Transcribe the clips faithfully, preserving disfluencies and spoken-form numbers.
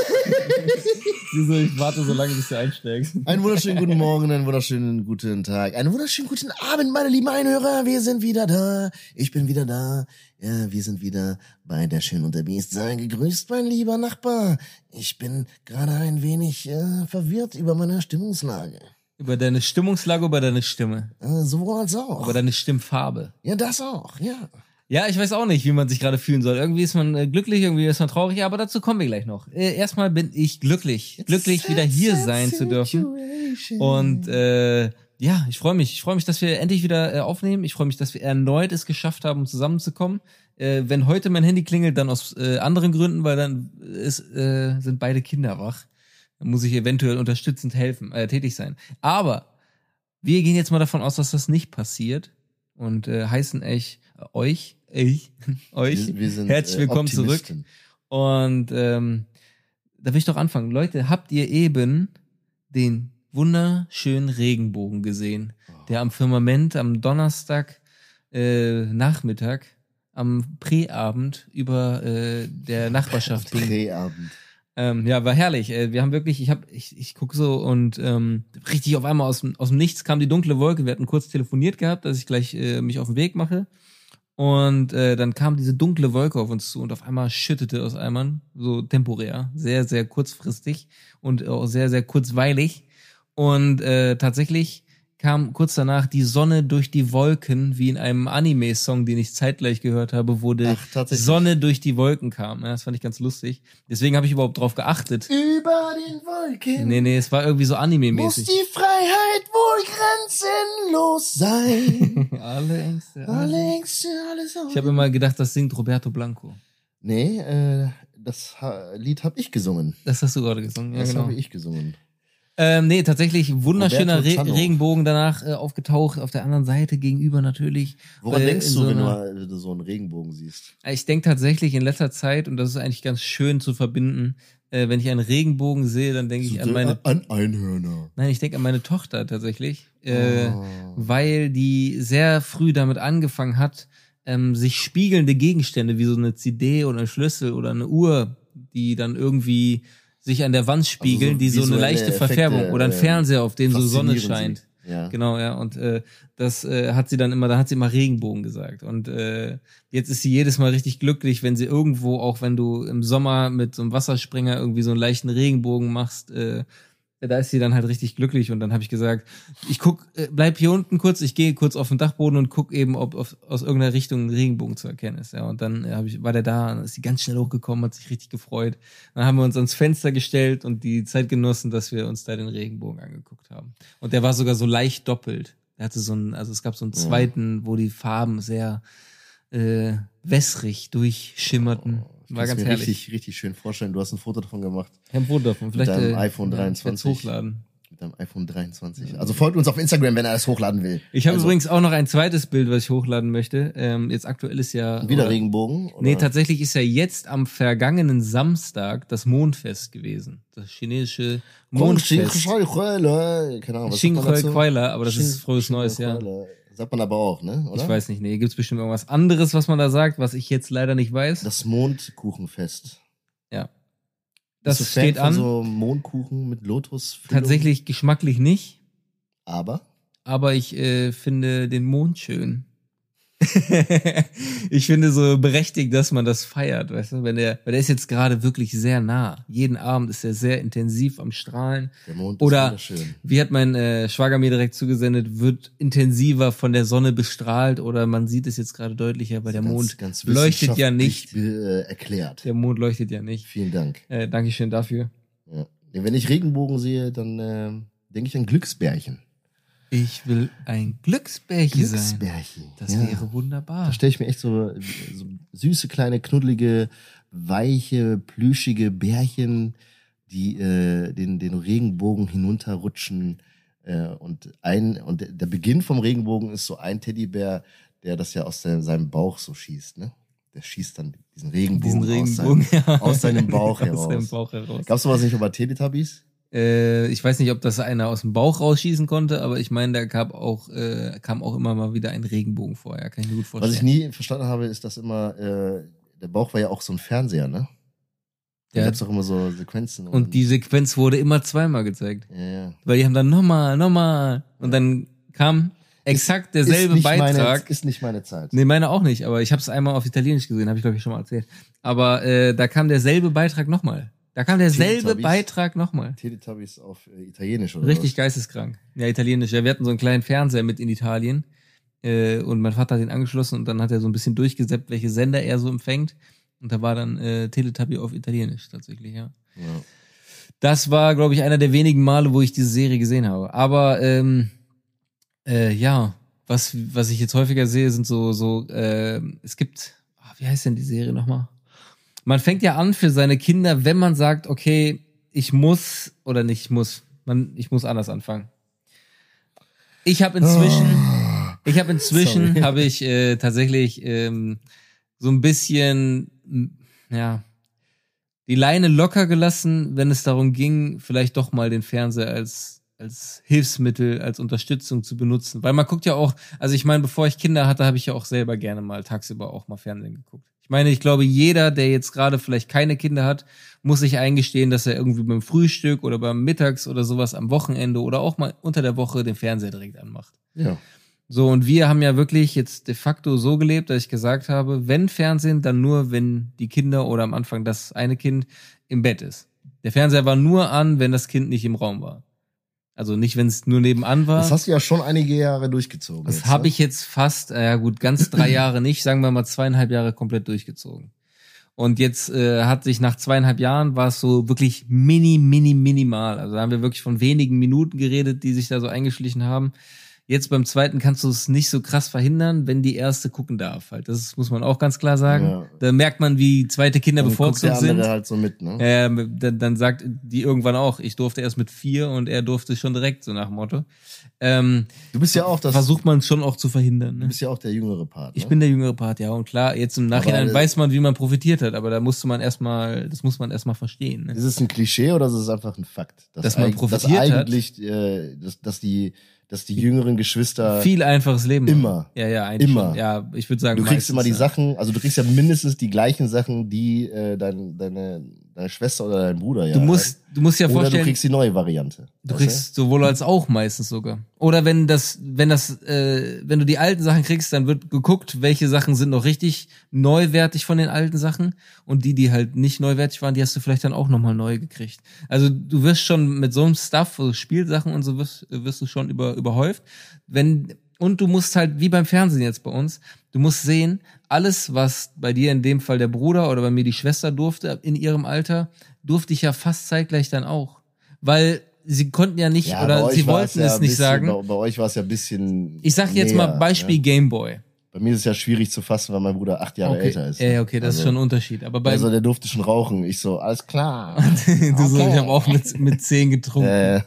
Wieso? Ich warte so lange, bis du einsteigst. Einen wunderschönen guten Morgen, einen wunderschönen guten Tag, einen wunderschönen guten Abend, meine lieben Einhörer. Wir sind wieder da. Ich bin wieder da. Ja, wir sind wieder bei der Schön und der Biest. Sei gegrüßt, mein lieber Nachbar. Ich bin gerade ein wenig äh, verwirrt über meine Stimmungslage. Über deine Stimmungslage, über deine Stimme. Äh, sowohl als auch. Über deine Stimmfarbe. Ja, das auch, ja. Ja, ich weiß auch nicht, wie man sich gerade fühlen soll. Irgendwie ist man äh, glücklich, irgendwie ist man traurig, aber dazu kommen wir gleich noch. Äh, erstmal bin ich glücklich, glücklich wieder hier sein zu dürfen. Und äh, ja, ich freue mich. Ich freue mich, dass wir endlich wieder äh, aufnehmen. Ich freue mich, dass wir erneut es geschafft haben, zusammenzukommen. Äh, wenn heute mein Handy klingelt, dann aus äh, anderen Gründen, weil dann ist, äh, sind beide Kinder wach. Dann muss ich eventuell unterstützend helfen, äh, tätig sein. Aber wir gehen jetzt mal davon aus, dass das nicht passiert und äh, heißen euch, euch, ich, euch Wir, wir sind, herzlich willkommen äh, zurück. Und ähm, da will ich doch anfangen. Leute, habt ihr eben den wunderschönen Regenbogen gesehen, der am Firmament am Donnerstag äh, Nachmittag am Präabend über äh, der Nachbarschaft hing? Präabend. Ähm, ja, war herrlich. Äh, wir haben wirklich, ich hab, ich, ich gucke so und ähm, richtig auf einmal aus dem, aus dem Nichts kam die dunkle Wolke. Wir hatten kurz telefoniert gehabt, dass ich gleich äh, mich auf den Weg mache. Und äh, dann kam diese dunkle Wolke auf uns zu und auf einmal schüttete aus Eimern, so temporär, sehr, sehr kurzfristig und auch sehr, sehr kurzweilig. Und äh, tatsächlich kam kurz danach die Sonne durch die Wolken, wie in einem Anime-Song, den ich zeitgleich gehört habe, wo die Ach, Sonne durch die Wolken kam. Ja, das fand ich ganz lustig. Deswegen habe ich überhaupt drauf geachtet. Über den Wolken. Nee, nee, es war irgendwie so Muss Anime-mäßig. die Freiheit wohl grenzenlos sein. Alle Ängste. Alle. Alle Ängste, alles auf. Ich habe immer gedacht, das singt Roberto Blanco. Nee, äh, das ha- Lied habe ich gesungen. Das hast du gerade gesungen. Ja, Das genau. habe ich gesungen. Ähm, nee, tatsächlich wunderschöner Roberto Re Ciano. Regenbogen danach äh, aufgetaucht, auf der anderen Seite gegenüber natürlich. Woran äh, denkst in du, so wenn du einer- mal wenn du so einen Regenbogen siehst? Ich denke tatsächlich in letzter Zeit, und das ist eigentlich ganz schön zu verbinden, äh, wenn ich einen Regenbogen sehe, dann denke ich an meine... An Einhörner. Nein, ich denke an meine Tochter tatsächlich, äh, Oh. weil die sehr früh damit angefangen hat, ähm, sich spiegelnde Gegenstände wie so eine C D oder ein Schlüssel oder eine Uhr, die dann irgendwie sich an der Wand spiegeln, so die so eine visuelle leichte Effekte, Verfärbung oder ein äh, Fernseher, auf dem so Sonne faszinieren scheint. sie. Ja. Genau, ja. Und äh, das äh, hat sie dann immer, da hat sie immer Regenbogen gesagt. Und äh, jetzt ist sie jedes Mal richtig glücklich, wenn sie irgendwo, auch wenn du im Sommer mit so einem Wasserspringer irgendwie so einen leichten Regenbogen machst, äh, da ist sie dann halt richtig glücklich. Und dann habe ich gesagt, ich guck, äh, bleib hier unten kurz, ich gehe kurz auf den Dachboden und guck eben, ob auf, aus irgendeiner Richtung ein Regenbogen zu erkennen ist. Ja, und dann äh, hab ich, war der da, und ist sie ganz schnell hochgekommen, hat sich richtig gefreut. Dann haben wir uns ans Fenster gestellt und die Zeit genossen, dass wir uns da den Regenbogen angeguckt haben. Und der war sogar so leicht doppelt. Er hatte so einen, also es gab so einen zweiten, wo die Farben sehr äh, wässrig durchschimmerten. Ich War kann ganz mir herrlich. richtig, richtig schön vorstellen. Du hast ein Foto davon gemacht. Ich hab ein Foto davon. Vielleicht deinem äh, iPhone ja, ich werd's dreiundzwanzig. hochladen. Mit deinem iPhone dreiundzwanzig. Also folgt uns auf Instagram, wenn er es hochladen will. Ich habe also, übrigens auch noch ein zweites Bild, was ich hochladen möchte. Ähm, jetzt aktuell ist ja... wieder oder, Regenbogen? Oder? Nee, tatsächlich ist ja jetzt am vergangenen Samstag das Mondfest gewesen. Das chinesische Mondfest. Keine Ahnung, was sagt man Xinghoi dazu? Kuala, aber das ist Xing- frohes Neues, ja. Xinghoi-Kuala. Sagt man aber auch, ne? Oder? Ich weiß nicht, nee, gibt's bestimmt irgendwas anderes, was man da sagt, was ich jetzt leider nicht weiß. Das Mondkuchenfest. Ja. Das Bist du Fan steht von an. so Mondkuchen mit Lotus. Tatsächlich geschmacklich nicht, Aber aber ich äh, finde den Mond schön. Ich finde so berechtigt, dass man das feiert, weißt du, wenn der, weil der ist jetzt gerade wirklich sehr nah. Jeden Abend ist er sehr intensiv am Strahlen. der Mond Oder ist wunderschön. wie hat mein äh, Schwager mir direkt zugesendet, wird intensiver von der Sonne bestrahlt oder man sieht es jetzt gerade deutlicher, weil der Ganz- Mond ganz leuchtet ja wissenschaftlich nicht. be- äh, erklärt. Der Mond leuchtet ja nicht. Vielen Dank. Äh, Dankeschön dafür. Ja. Wenn ich Regenbogen sehe, dann äh, denke ich an Glücksbärchen. Ich will ein Glücksbärchen sein. Glücksbärchen. Das ja. wäre wunderbar. Da stelle ich mir echt so, so süße, kleine, knuddelige, weiche, plüschige Bärchen, die äh, den, den Regenbogen hinunterrutschen. Äh, und ein und der Beginn vom Regenbogen ist so ein Teddybär, der das ja aus der, seinem Bauch so schießt, ne? Der schießt dann diesen Regenbogen, Diesen Regenbogen aus, seinem, ja. aus seinem Bauch heraus. Aus seinem Bauch heraus. Gab's sowas nicht über Teletubbies? Äh, ich weiß nicht, ob das einer aus dem Bauch rausschießen konnte, aber ich meine, da kam auch, äh, kam auch immer mal wieder ein Regenbogen vor. Ja, kann ich mir gut vorstellen. Was ich nie verstanden habe, ist, dass immer, äh, der Bauch war ja auch so ein Fernseher, ne? Da Ja. gab's auch immer so Sequenzen. Und die Sequenz wurde immer zweimal gezeigt. Ja, ja. Weil die haben dann nochmal, nochmal. Und dann kam exakt derselbe ist nicht Beitrag. Meine, ist nicht meine Zeit. Nee, meine auch nicht, aber ich habe es einmal auf Italienisch gesehen, habe ich glaube ich schon mal erzählt. Aber äh, da kam derselbe Beitrag nochmal. Da kam derselbe Teletubbies. Beitrag nochmal. Teletubbies auf äh, Italienisch, oder Richtig was? geisteskrank. Ja, Italienisch. Ja, wir hatten so einen kleinen Fernseher mit in Italien. Äh, und mein Vater hat den angeschlossen und dann hat er so ein bisschen durchgesäppt, welche Sender er so empfängt. Und da war dann äh, Teletubby auf Italienisch tatsächlich, ja. Ja. Das war, glaube ich, einer der wenigen Male, wo ich diese Serie gesehen habe. Aber ähm, äh, ja, was was ich jetzt häufiger sehe, sind so so. Äh, es gibt, ah, wie heißt denn die Serie nochmal? Man fängt ja an für seine Kinder, wenn man sagt, okay, ich muss oder nicht muss. Man, ich muss anders anfangen. Ich habe inzwischen, Oh. ich habe inzwischen, Sorry. habe ich äh, tatsächlich ähm, so ein bisschen, m, ja, die Leine locker gelassen, wenn es darum ging, vielleicht doch mal den Fernseher als als Hilfsmittel, als Unterstützung zu benutzen. Weil man guckt ja auch, also ich meine, bevor ich Kinder hatte, habe ich ja auch selber gerne mal tagsüber auch mal Fernsehen geguckt. Ich meine, ich glaube, jeder, der jetzt gerade vielleicht keine Kinder hat, muss sich eingestehen, dass er irgendwie beim Frühstück oder beim Mittags oder sowas am Wochenende oder auch mal unter der Woche den Fernseher direkt anmacht. Ja. So, und wir haben ja wirklich jetzt de facto so gelebt, dass ich gesagt habe, wenn Fernsehen, dann nur, wenn die Kinder oder am Anfang das eine Kind im Bett ist. Der Fernseher war nur an, wenn das Kind nicht im Raum war. Also nicht, wenn es nur nebenan war. Das hast du ja schon einige Jahre durchgezogen. Das jetzt, habe ne? ich jetzt fast, äh, ja gut, ganz drei Jahre nicht, sagen wir mal zweieinhalb Jahre komplett durchgezogen. Und jetzt äh, hat sich nach zweieinhalb Jahren war es so wirklich mini, mini, minimal. Also da haben wir wirklich von wenigen Minuten geredet, die sich da so eingeschlichen haben. Jetzt beim zweiten kannst du es nicht so krass verhindern, wenn die erste gucken darf. Halt, das muss man auch ganz klar sagen. Ja. Da merkt man, wie zweite Kinder Dann guckt bevorzugt der andere sind. halt so mit, ne? Äh, dann, dann sagt die irgendwann auch, ich durfte erst mit vier und er durfte schon direkt, so nach dem Motto. Ähm, Du bist ja auch das. versucht man schon auch zu verhindern. Du Ne? bist ja auch der jüngere Part. Ne? Ich bin der jüngere Part, ja. Und klar, jetzt im Nachhinein Aber, äh, weiß man, wie man profitiert hat, aber da musste man erstmal, das muss man erstmal verstehen. Ne? Ist es ein Klischee oder ist es einfach ein Fakt? Dass man eig- profitiert dass hat? eigentlich, äh, dass, dass die, dass die jüngeren Geschwister, Viel einfaches Leben. Immer. Ja, ja, eigentlich Immer. schon. Ja, ich würde sagen, du kriegst meistens, immer die ja. Sachen, also du kriegst ja mindestens die gleichen Sachen, die äh, dein, deine, deine Schwester oder dein Bruder ja. Du musst, du musst ja Oder du vorstellen, kriegst die neue Variante. du weißt kriegst sowohl als auch meistens sogar. Oder wenn das, wenn das, äh, wenn du die alten Sachen kriegst, dann wird geguckt, welche Sachen sind noch richtig neuwertig von den alten Sachen und die, die halt nicht neuwertig waren, die hast du vielleicht dann auch nochmal neu gekriegt. Also du wirst schon mit so einem Stuff, also Spielsachen und so wirst, wirst du schon über, überhäuft. Wenn, und du musst halt, wie beim Fernsehen jetzt bei uns, du musst sehen, alles, was bei dir in dem Fall der Bruder oder bei mir die Schwester durfte, in ihrem Alter, durfte ich ja fast zeitgleich dann auch. Weil sie konnten ja nicht, Ja, bei oder euch sie war wollten ja es ein nicht bisschen, sagen. Bei, bei euch war es ja ein bisschen. Ich sag jetzt mal näher, Beispiel Ne? Gameboy. Bei mir ist es ja schwierig zu fassen, weil mein Bruder acht Jahre Okay. älter ist. Ja, ne? okay, das also, ist schon ein Unterschied. Aber bei Also der durfte schon rauchen. Ich so, alles klar. du so, Okay. ich habe auch mit, mit zehn getrunken. äh,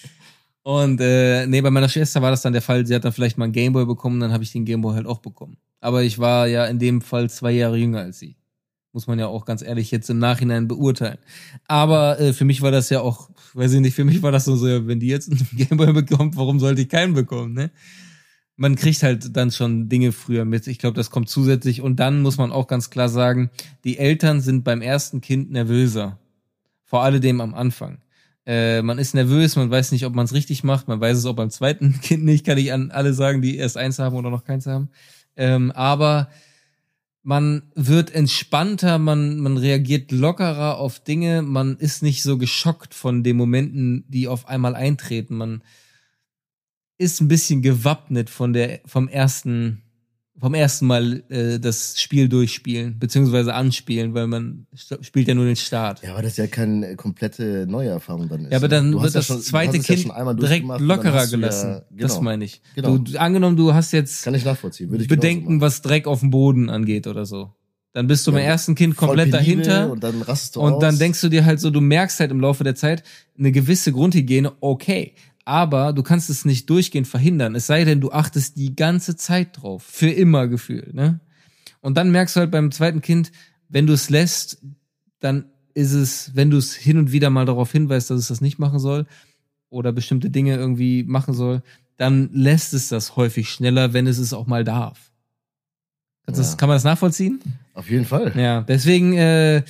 Und äh, nee, bei meiner Schwester war das dann der Fall, sie hat dann vielleicht mal einen Gameboy bekommen, dann habe ich den Gameboy halt auch bekommen. Aber ich war ja in dem Fall zwei Jahre jünger als sie. Muss man ja auch ganz ehrlich jetzt im Nachhinein beurteilen. Aber äh, für mich war das ja auch, weiß ich nicht, für mich war das so, so ja, wenn die jetzt einen Gameboy bekommt, warum sollte ich keinen bekommen, ne? Man kriegt halt dann schon Dinge früher mit. Ich glaube, das kommt zusätzlich. Und dann muss man auch ganz klar sagen, die Eltern sind beim ersten Kind nervöser. Vor alledem am Anfang. Äh, man ist nervös, man weiß nicht, ob man es richtig macht. Man weiß es auch beim zweiten Kind nicht, kann ich an alle sagen, die erst eins haben oder noch keins haben. Ähm, aber man wird entspannter, man, man reagiert lockerer auf Dinge, man ist nicht so geschockt von den Momenten, die auf einmal eintreten. Man ist ein bisschen gewappnet von der, vom ersten, vom ersten Mal äh, das Spiel durchspielen, beziehungsweise anspielen, weil man st- spielt ja nur den Start. ja, aber das ist ja keine komplette neue Erfahrung dann ist. Ja, aber dann Du hast wird ja das schon- du zweite hast es ja Kind schon einmal direkt durchgemacht und dann lockerer hast du ja- gelassen. genau. Das meine ich. Genau. Du, angenommen, du hast jetzt Kann ich nachvollziehen. Würde ich Bedenken, genauso machen. was Dreck auf dem Boden angeht oder so. Dann bist du Ja, beim ersten Kind Voll komplett penibel dahinter. Und dann rastest du Und aus. dann denkst du dir halt so, du merkst halt im Laufe der Zeit eine gewisse Grundhygiene, okay. Aber du kannst es nicht durchgehend verhindern. Es sei denn, du achtest die ganze Zeit drauf. Für immer gefühlt, ne? Und dann merkst du halt beim zweiten Kind, wenn du es lässt, dann ist es, wenn du es hin und wieder mal darauf hinweist, dass es das nicht machen soll oder bestimmte Dinge irgendwie machen soll, dann lässt es das häufig schneller, wenn es es auch mal darf. Kannst Ja. das, kann man das nachvollziehen? Auf jeden Fall. Ja, deswegen, äh,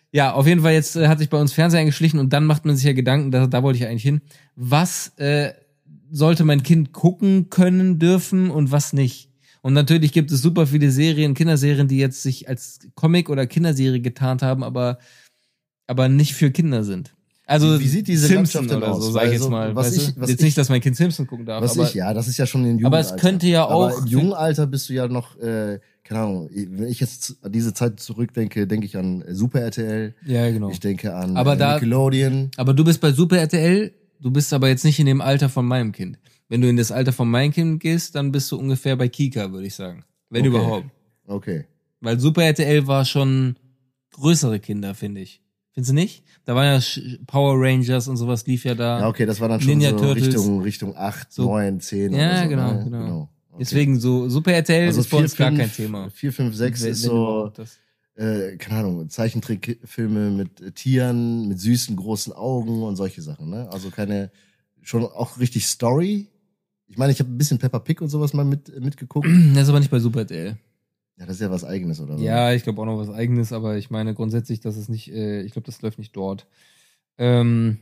ja, auf jeden Fall, jetzt äh, hat sich bei uns Fernseher eingeschlichen und dann macht man sich ja Gedanken, da, da wollte ich eigentlich hin, was äh, sollte mein Kind gucken können, dürfen und was nicht. Und natürlich gibt es super viele Serien, Kinderserien, die jetzt sich als Comic- oder Kinderserie getarnt haben, aber, aber nicht für Kinder sind. Also Wie, wie sieht diese Simpson Landschaft denn oder aus? so, sag ich Weil jetzt so, mal. was weißt ich- du? was jetzt ich- nicht, dass mein Kind Simpson gucken darf, Was aber ich, ja, das ist ja schon im Aber Jugendalter. es könnte ja auch Aber im für- jungen Alter bist du ja noch, äh, keine Ahnung, wenn ich jetzt an diese Zeit zurückdenke, denke ich an Super R T L. ja, genau. Ich denke an Aber äh, da- Nickelodeon. Aber du bist bei Super R T L, du bist aber jetzt nicht in dem Alter von meinem Kind. Wenn du in das Alter von meinem Kind gehst, dann bist du ungefähr bei Kika, würde ich sagen. Wenn Okay. überhaupt. Okay. Weil Super R T L war schon größere Kinder, finde ich. Findest du nicht? Da waren ja Sch- Power Rangers und sowas lief ja da. Ja, okay, das war dann schon Ninja so Turtles. Richtung, Richtung acht, So. neun, zehn Ja, oder so. genau, ne? genau. Okay. Deswegen so Super R T L Also ist bei vier, uns gar fünf, kein Thema. vier, fünf, sechs Wenn- ist wenn so, überhaupt das. äh, keine Ahnung, Zeichentrickfilme mit äh, Tieren, mit süßen, großen Augen und solche Sachen, ne? Also keine, schon auch richtig Story. Ich meine, ich habe ein bisschen Peppa Pig und sowas mal mit, äh, mitgeguckt. Das ist aber nicht bei Super R T L. Ja, das ist ja was Eigenes, oder so. Ja, ich glaube auch noch was Eigenes, aber ich meine grundsätzlich, dass es nicht, äh, ich glaube, das läuft nicht dort. Ähm,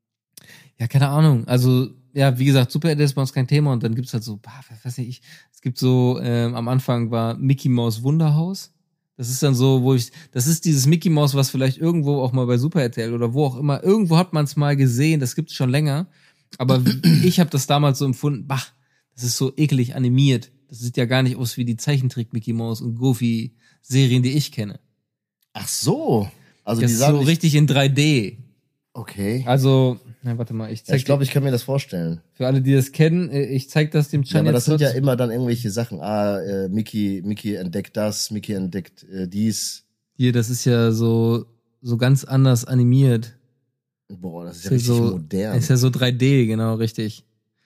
ja, keine Ahnung. Also, ja, wie gesagt, Super R T L ist bei uns kein Thema und dann gibt's halt so, bah, was weiß ich, es gibt so, ähm, am Anfang war Mickey Mouse Wunderhaus. Das ist dann so, wo ich, das ist dieses Mickey Mouse, was vielleicht irgendwo auch mal bei Super R T L oder wo auch immer, irgendwo hat man es mal gesehen, das gibt's schon länger. Aber ich habe das damals so empfunden, bah, das ist so ekelig animiert. Das sieht ja gar nicht aus wie die Zeichentrick Mickey Mouse und Goofy Serien, die ich kenne. Ach so. Also Das die ist sagen so nicht, richtig in drei D. okay. Also, na, warte mal, ich Ja, zeig ich glaube, dir, ich kann mir das vorstellen. für alle, die das kennen, äh, ich zeig das dem Ja, Chan aber das jetzt sind ja kurz. immer dann irgendwelche Sachen. Ah, äh, Mickey, Mickey entdeckt das, Mickey entdeckt äh, dies. Hier, das ist ja so, so ganz anders animiert. Boah, das ist ja Ist richtig ja so, modern. ist ja so drei D, genau, richtig.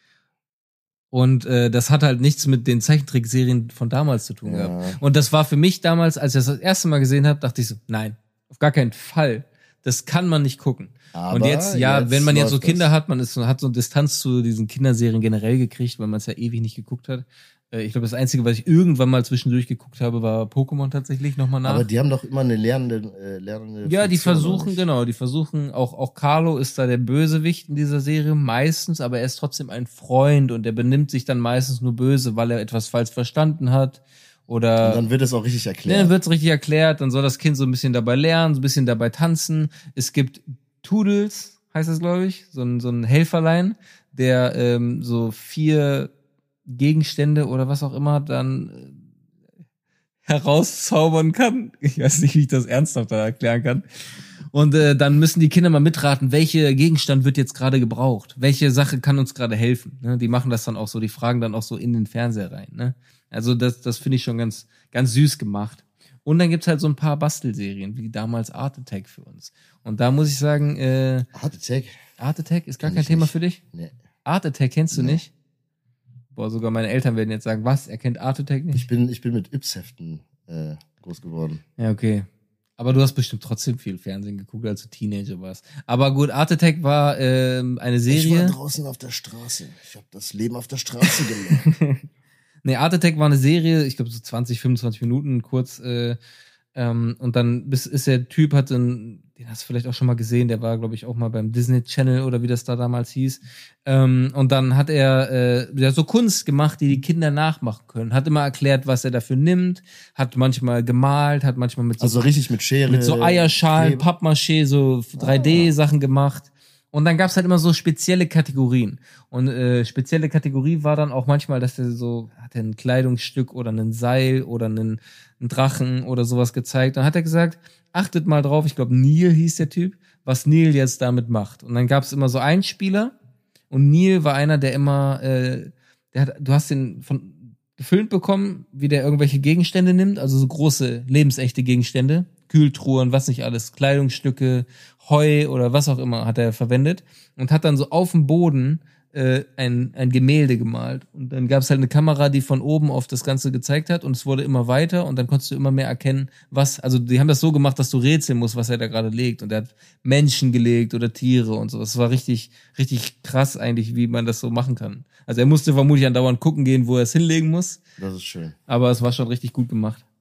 Und äh, das hat halt nichts mit den Zeichentrickserien von damals zu tun Ja. gehabt. Und das war für mich damals, als ich das das erste Mal gesehen habe, dachte ich so, nein, auf gar keinen Fall. Das kann man nicht gucken. Aber Und jetzt, ja, jetzt wenn man jetzt so läuft Kinder das. hat, man ist, so- hat so eine Distanz zu diesen Kinderserien generell gekriegt, weil man es ja ewig nicht geguckt hat. Äh, Ich glaube, das Einzige, was ich irgendwann mal zwischendurch geguckt habe, war Pokémon tatsächlich nochmal nach. Aber die haben doch immer eine lernende, äh, lernende Ja, die Funktion, oder versuchen, nicht? genau, die versuchen, auch, auch Carlo ist da der Bösewicht in dieser Serie meistens, aber er ist trotzdem ein Freund und er benimmt sich dann meistens nur böse, weil er etwas falsch verstanden hat. Oder Und dann wird es auch richtig ja, erklärt. dann wird's richtig erklärt, dann soll das Kind so ein bisschen dabei lernen, so ein bisschen dabei tanzen. Es gibt Toodles, heißt das, glaube ich, so ein, so ein Helferlein, der ähm, so vier Gegenstände oder was auch immer dann äh, herauszaubern kann. Ich weiß nicht, wie ich das ernsthaft da erklären kann. Und äh, dann müssen die Kinder mal mitraten, welcher Gegenstand wird jetzt gerade gebraucht? Welche Sache kann uns gerade helfen? Ne? Die machen das dann auch so, die fragen dann auch so in den Fernseher rein. Ne? Also das, das finde ich schon ganz, ganz süß gemacht. Und dann gibt's halt so ein paar Bastelserien, wie damals Art Attack für uns. Und da muss ich sagen, äh, Heart Attack? Art Attack ist gar Kenn kein ich Thema nicht. für dich? Nee. Art Attack kennst du Nee. nicht? Boah, sogar meine Eltern werden jetzt sagen, was? Er kennt Art Attack nicht? Ich bin, ich bin mit Yps-Heften äh, groß geworden. Ja, okay. Aber du hast bestimmt trotzdem viel Fernsehen geguckt, als du Teenager warst. Aber gut, Art Attack war ähm, eine Ich war Serie. draußen auf der Straße. Ich habe das Leben auf der Straße gelernt. Nee, Art Attack war eine Serie, ich glaube so zwanzig, fünfundzwanzig Minuten kurz. Äh, ähm, und dann bis, ist der Typ, hat einen, den hast du vielleicht auch schon mal gesehen, der war, glaube ich, auch mal beim Disney Channel oder wie das da damals hieß. Ähm, und dann hat er äh, ja, so Kunst gemacht, die die Kinder nachmachen können. Hat immer erklärt, was er dafür nimmt, hat manchmal gemalt, hat manchmal mit so, Also richtig mit Schere. mit so Eierschalen, Kleber. Pappmaché, so drei D-Sachen gemacht. Und dann gab's halt immer so spezielle Kategorien. Und äh, spezielle Kategorie war dann auch manchmal, dass er so, hat er ein Kleidungsstück oder ein Seil oder einen, einen Drachen oder sowas gezeigt. Dann hat er gesagt, achtet mal drauf, ich glaube Neil hieß der Typ, was Neil jetzt damit macht. Und dann gab's immer so einen Spieler und Neil war einer, der immer, äh, der hat, du hast den von gefilmt bekommen, wie der irgendwelche Gegenstände nimmt, also so große, lebensechte Gegenstände, Kühltruhen, was nicht alles, Kleidungsstücke, Heu oder was auch immer hat er verwendet und hat dann so auf dem Boden äh, ein, ein Gemälde gemalt. Und dann gab es halt eine Kamera, die von oben auf das Ganze gezeigt hat und es wurde immer weiter und dann konntest du immer mehr erkennen, was, also die haben das so gemacht, dass du rätseln musst, was er da gerade legt. Und er hat Menschen gelegt oder Tiere und so. Das war richtig, richtig krass eigentlich, wie man das so machen kann. Also er musste vermutlich andauernd gucken gehen, wo er es hinlegen muss, Das ist schön. aber es war schon richtig gut gemacht.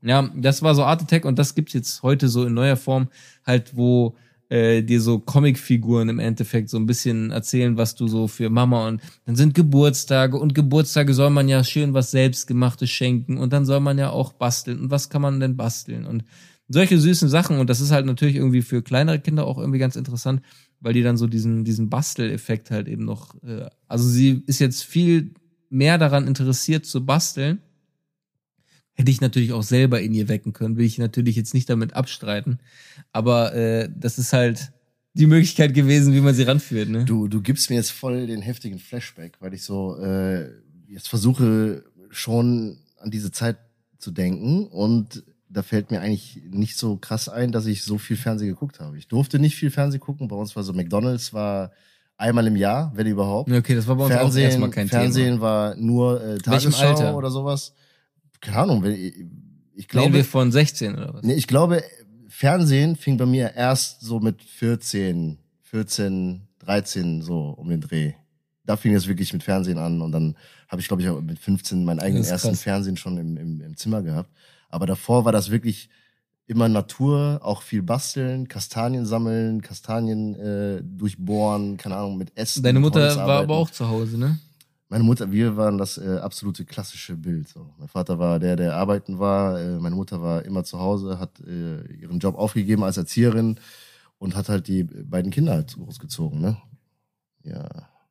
Ja, das war so Art Attack und das gibt's jetzt heute so in neuer Form, halt, wo äh, dir so Comicfiguren im Endeffekt so ein bisschen erzählen, was du so für Mama und dann sind Geburtstage und Geburtstage soll man ja schön was Selbstgemachtes schenken und dann soll man ja auch basteln und was kann man denn basteln und solche süßen Sachen und das ist halt natürlich irgendwie für kleinere Kinder auch irgendwie ganz interessant, weil die dann so diesen diesen Basteleffekt halt eben noch, äh, also sie ist jetzt viel mehr daran interessiert zu basteln. Hätte ich natürlich auch selber in ihr wecken können, will ich natürlich jetzt nicht damit abstreiten. Aber äh, das ist halt die Möglichkeit gewesen, wie man sie ranführt. Ne? Du, du gibst mir jetzt voll den heftigen Flashback, weil ich so äh, jetzt versuche schon an diese Zeit zu denken und da fällt mir eigentlich nicht so krass ein, dass ich so viel Fernsehen geguckt habe. Ich durfte nicht viel Fernsehen gucken. Bei uns war so McDonald's war einmal im Jahr, wenn überhaupt. Okay, das war bei uns Fernsehen, auch erstmal kein Fernsehen Thema. war nur äh, Welchem Tagesschau Alter? oder sowas. Keine Ahnung, wenn ich, ich Reden glaube, wir von sechzehn oder was? nee, ich glaube, Fernsehen fing bei mir erst so mit vierzehn, vierzehn, dreizehn so um den Dreh. Da fing es wirklich mit Fernsehen an und dann habe ich, glaube ich, auch mit fünfzehn meinen eigenen Das ist ersten krass. Fernsehen schon im, im, im Zimmer gehabt. Aber davor war das wirklich immer Natur, auch viel basteln, Kastanien sammeln, Kastanien äh, durchbohren, keine Ahnung, mit Essen. Deine mit Mutter Holz war arbeiten. aber auch zu Hause, ne? Meine Mutter, wir waren das äh, absolute klassische Bild. So. Mein Vater war der, der arbeiten war. Äh, meine Mutter war immer zu Hause, hat äh, ihren Job aufgegeben als Erzieherin und hat halt die beiden Kinder halt großgezogen. Ne? Ja,